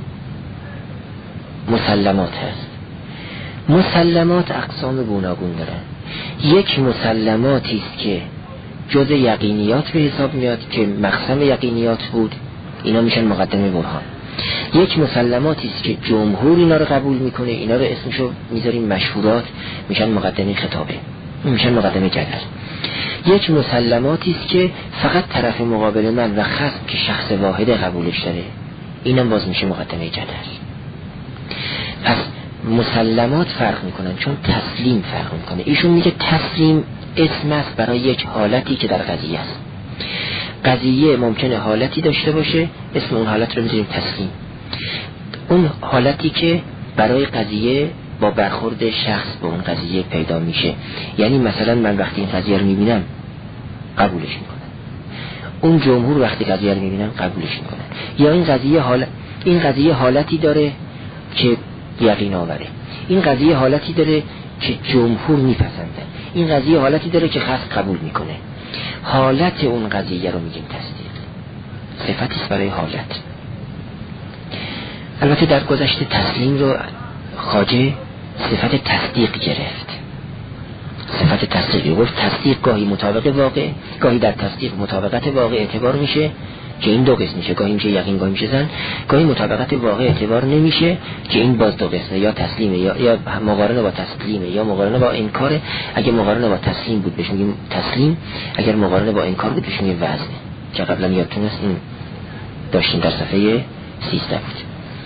مسلمات هست. مسلمات اقسام گوناگون دارن. یک مسلماتی است که جز یقینیات به حساب میاد که مقسم یقینیات بود، اینا میشن مقدمه برهان. یک مسلماتی است که جمهور اینا رو قبول میکنه، اینا رو اسمشو میذاریم مشهورات، میشن مقدمه خطابه، میشن مقدمه جدل. یک مسلماتی است که فقط طرف مقابل من و خصم که شخص واحد قبولش داره، اینم باز میشه مقدمه جدل. پس مسلمات فرق میکنن چون تسلیم فرق میکنه. ایشون میگه تسلیم اسم است برای یک حالتی که در قضیه است. قضیه ممکنه حالتی داشته باشه، اسم اون حالت رو میذاریم تسلیم. اون حالتی که برای قضیه با برخورد شخص به اون قضیه پیدا میشه، یعنی مثلا من وقتی این قضیه رو میبینم قبولش میکنم، اون جمهور وقتی قضیه رو میبینم قبولش میکنن. یا این قضیه حال این قضیه حالتی داره که یقین آوره، این قضیه حالتی داره که جمهور میپسنده، این قضیه حالتی داره که خاص قبول میکنه. حالت اون قضیه رو میگیم تصدیق، صفتی است برای حالت. البته در گذشته تسلیم رو خواجه صفت تصدیق گرفت. صفت تصدیقی گفت تصدیق گاهی مطابق واقع، گاهی در تصدیق مطابقت واقع اعتبار میشه که این دو قسم میشه، گاهی میشه یقین، گاهی میشه زن، گاهی مطابقت واقع اعتبار نمیشه که این باز دو قسمه، یا تسلیمه یا یا مقارنه با تسلیمه یا مقارنه با انکاره. اگه مقارنه با تسلیم بود بهش میگیم تسلیم، اگر مقارنه با انکار بود بهش میگیم وزن، که قبلا یادتون است این داشتیم در صفحه سیزده بود.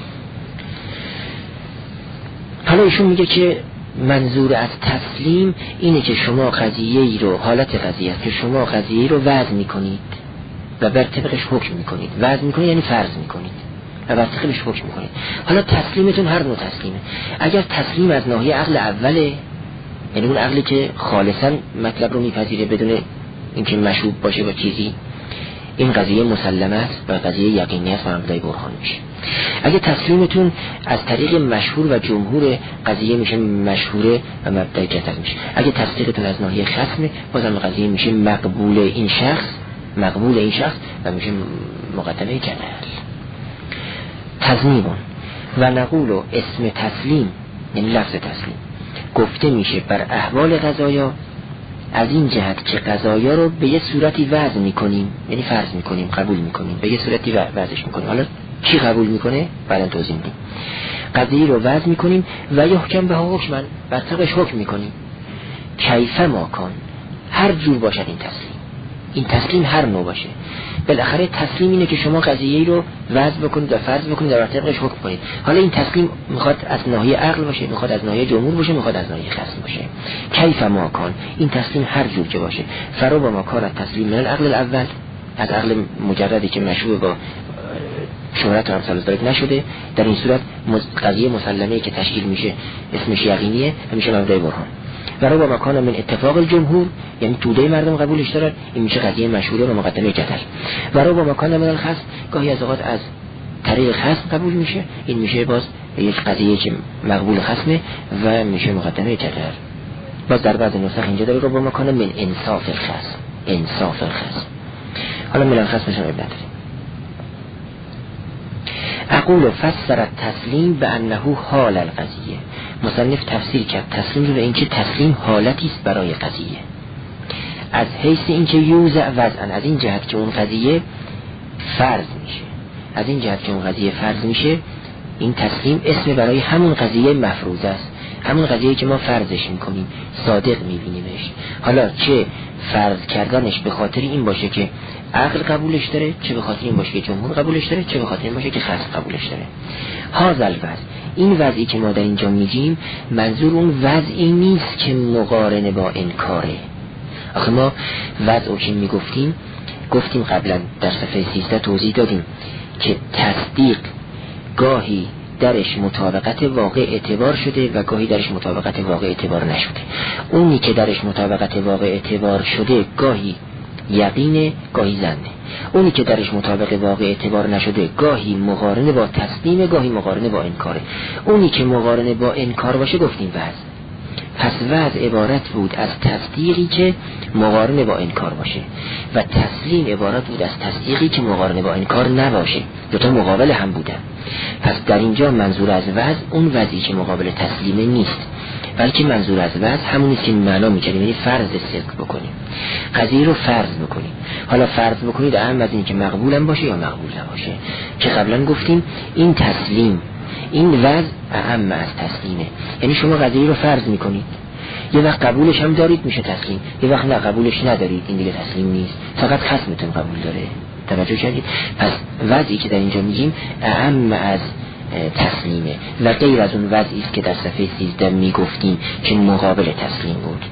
حالا ایشون میگه که منظور از تسلیم اینه که شما قضیه ای رو، حالت قضیه است که شما قضیه ای رو وضع میکنید و بر طبقش حکم میکنید. وضع میکنید یعنی فرض میکنید و بر طبقش حکم میکنید. حالا تسلیمتون هر نوع تسلیمه. اگر تسلیم از ناحیه عقل اوله، یعنی اون عقلی که خالصا مطلب رو میپذیره بدون اینکه مشوب باشه با چیزی، این قضیه مسلمه است و قضیه یقینی است و مبدأ برهان میشه. اگه تسلیمتون از طریق مشهور و جمهور، قضیه میشه مشهوره و مبدأ جدل میشه. اگه تصدیقتون از ناحیه خصمه، بازم قضیه میشه مقبول این شخص، مقبول این شخص و میشه مقدمه جدل. تضمین و نقول و اسم تسلیم، یعنی لفظ تسلیم، گفته میشه بر احوال قضایا از این جهت که قضایا رو به یه صورتی وضع میکنیم، یعنی فرض میکنیم، قبول میکنیم، به یه صورتی وضعش میکنیم. حالا چی قبول میکنه؟ بعدا توضیح میدیم. قضیه رو وضع میکنیم و یحکم به حکمن، بر طبقش حکم میکنیم. کیف ما کن، هر جور باشد این تسلیم، این تسلیم هر نوع باشه. بالاخره تسلیم اینه که شما قضیه رو وضع بکنید و فرض بکنید و بر طبقش حکم کنید. حالا این تسلیم میخواد از ناحیه عقل باشه، میخواد از ناحیه جمهور باشه، میخواد از ناحیه خصم باشه. کیف ما کن، این تسلیم هر جور که باشه. فرو با ما کان تسلیم من العقل الاول، از عقل مجردی که مشروع با شهرت و امثال ذالک نشده، در این صورت قضیه مسلمه که تشکیل میشه اسمش یقینیه و میشه مبدأ برهان. و رو با مکان من اتفاق الجمهور، یعنی توده مردم قبولش دارن، این میشه قضیه مشهوره و مقدمه جدل. و رو با مکان من الخصم، گاهی از اوقات از طریق خصم قبول میشه، این میشه باز یک قضیه که مقبول خصمه و میشه مقدمه جدل. باز در بعض نسخ اینجا داره رو با مکان من انصاف الخصم، انصاف الخصم. حالا من الخصم میشه ابن اقول فسر التسلیم به انه حال القضیه. مصنف تفسیر کرد تسلیم رو به اینکه تسلیم حالتی است برای قضیه، از حیث اینکه یوزع وضعن، از این جهت که اون قضیه فرض میشه، از این جهت که اون قضیه فرض میشه، این تسلیم اسم برای همون قضیه مفروض است، همون قضیه که ما فرضش میکنیم، صادق میبینیمش. حالا چه فرض کردنش به خاطر این باشه که عقل قبولش داره، چه به خاطر این باشه که جمهور قبولش داره، چه به خاطر این باشه که خصم قبولش داره. هذا الوضع، این وضعی که ما در اینجا میگیم منظور اون وضعی نیست که مقارنه با انکاره. آخه ما وضع که میگفتیم، گفتیم قبلا در صفحه سیزده توضیح دادیم که تصدیق گاهی درش مطابقت واقع اعتبار شده و گاهی درش مطابقت واقع اعتبار نشده. اونی که درش مطابقت واقع اعتبار شده گاهی یقینه، گاهی زنه. اونی که درش مطابق واقع اعتبار نشده گاهی مقارنه با تسلیم، گاهی مقارنه با انکاره. اونی که مقارنه با انکار باشه گفتیم وضع. پس وعظ عبارت بود از تصدیقی که مقارن با انکار باشه و تسلیم عبارت بود از تصدیقی که مقارن با انکار نباشه. دو تا مقابل هم بودن. پس در اینجا منظور از وعظ اون وعظی که مقابل تسلیمه نیست، بلکه منظور از وعظ همونی که معنا می‌کنیم، یعنی فرض صدق بکنیم، قضیه رو فرض بکنیم. حالا فرض بکنید اهم از این که مقبول هم باشه یا مقبول نباشه، که قبلا گفتیم این تسلیم، این وعظ اهم از تسلیمه. یعنی شما قضیه رو فرض میکنید، یه وقت قبولش هم دارید میشه تسلیم، یه وقت نه قبولش ندارید، این دیگه تسلیم نیست، فقط خصمتون قبول داره. توجه کردید؟ پس وضعی که در اینجا میگیم اهم از تسلیمه و غیر از اون وضعی است که در صفحه سیزده میگفتیم که مقابل تسلیم بود.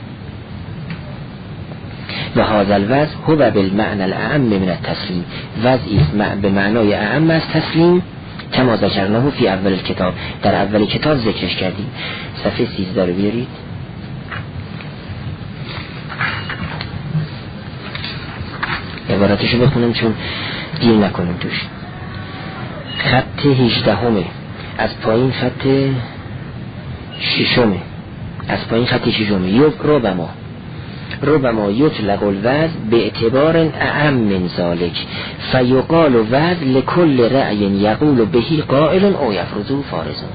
و هذا الوضع هو بالمعنى الاعم من التسلیم، وضعی به معنای اعم از تسلیم کما ذکرناه فی اول کتاب، در اول کتاب ذکرش کردیم. صفحه سیزده رو بیارید. عبارتشو بخونم چون دیر نکنیم توش. خط هجدهمه، از پایین خط ششمه، از پایین خط ششمه. یک ربما ربما یطلق الوضع به اعتبار اعم من ذالک فیقال وضع لکل رأی یقول بهی قائل او یفرضو فارزون.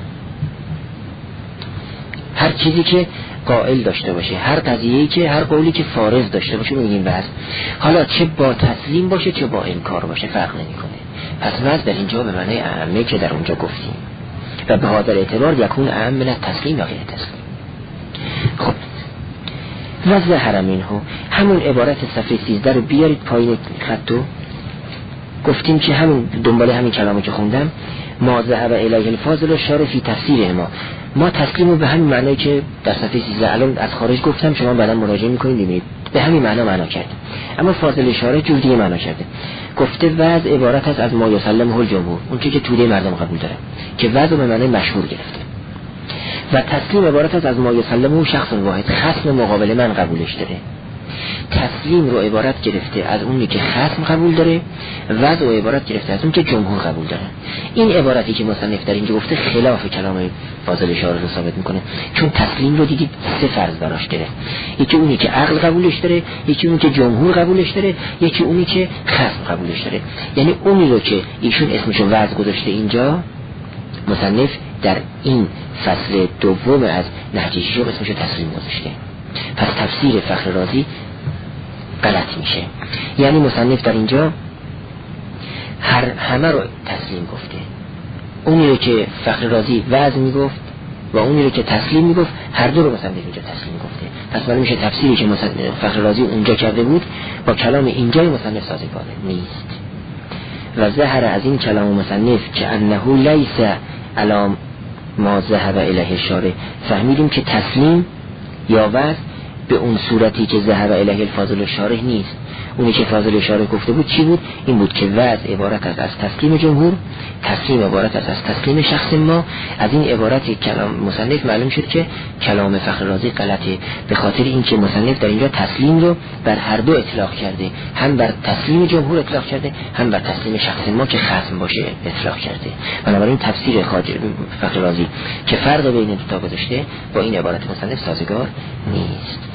هر چیزی که قائل داشته باشه، هر قضیه‌ای که هر قولی که فارض داشته باشه میگیم وضع. حالا چه با تسلیم باشه چه با انکار باشه فرق نمیکنه. پس وضع در اینجا به معنی اعمه که در اونجا گفتیم و به هذا اعتبار یکون اعم من التسلیم و غیر تسلیم. خب و ظهر منه، همون عبارت صفحه سیزده رو بیارید پایین خطو. گفتیم که همون دنبال همین کلامو که خوندم، ما ذهب الیه الفاضل الشارح فی تفسیر ما، ما تسلیم رو به همین معنی که در صفحه سیزده الان از خارج گفتم، شما بعدا مراجعه میکنید ببینید به همین معنا معنا کرد، اما فاضل شارح جور دیگه معنا کرده. گفته وضع عبارت است از ما یسلمه الجمهور، اون چیزی که توده مردم قبول داره، که وضع به معنی مشهور گرفته. و تسلیم عبارت است از ما یسلمه شخص واحد، خصم مقابل من قبولش داره. تسلیم رو عبارت گرفته از اونی که خصم قبول داره، وضع رو عبارت گرفته از اون که جمهور قبول داره. این عبارتی که مصنف در اینجا گفته خلاف کلام فاضل شارح رو ثابت میکنه، چون تسلیم رو دیدید سه فرض براش داره، یکی اونی که عقل قبولش داره، یکی اونی که جمهور قبولش داره، یکی اونی که خصم قبولش داره. یعنی اونی رو که ایشون اسمشو وضع گذاشته اینجا مصنف در این فصل دوم از نهج شیوع اسمشو تسلیم گذاشته. پس تفسیر فخر رازی غلط میشه. یعنی مصنف در اینجا هر همه رو تسلیم گفته، اونی رو که فخر رازی وضع میگفت و اونی رو که تسلیم میگفت، هر دو رو مصنف اینجا تسلیم گفته. پس معلوم میشه تفسیری که فخر رازی اونجا کرده بود با کلام اینجای مصنف سازگاره نیست. و ظهر از این کلام مصنف که انه لیس علام ما ذهب الیه الشارح، فهمیدیم که تسلیم یا وضع به اون صورتی که ذهب الیه الفاضل الشارح نیست. اونی که فاضل شارح گفته بود چی بود؟ این بود که وضع عبارت است از تسلیم جمهور، تسلیم عبارت است از تسلیم شخص ما. از این عبارت کلام مصنف معلوم شد که کلام فخر رازی غلطه، به خاطر اینکه مصنف در اینجا تسلیم رو بر هر دو اطلاق کرده، هم بر تسلیم جمهور اطلاق کرده، هم بر تسلیم شخص ما که خصم باشه اطلاق کرده. بنابراین تفسیر خارج فخر رازی که فرق بین دو تا گذاشته با این عبارت مصنف سازگار نیست.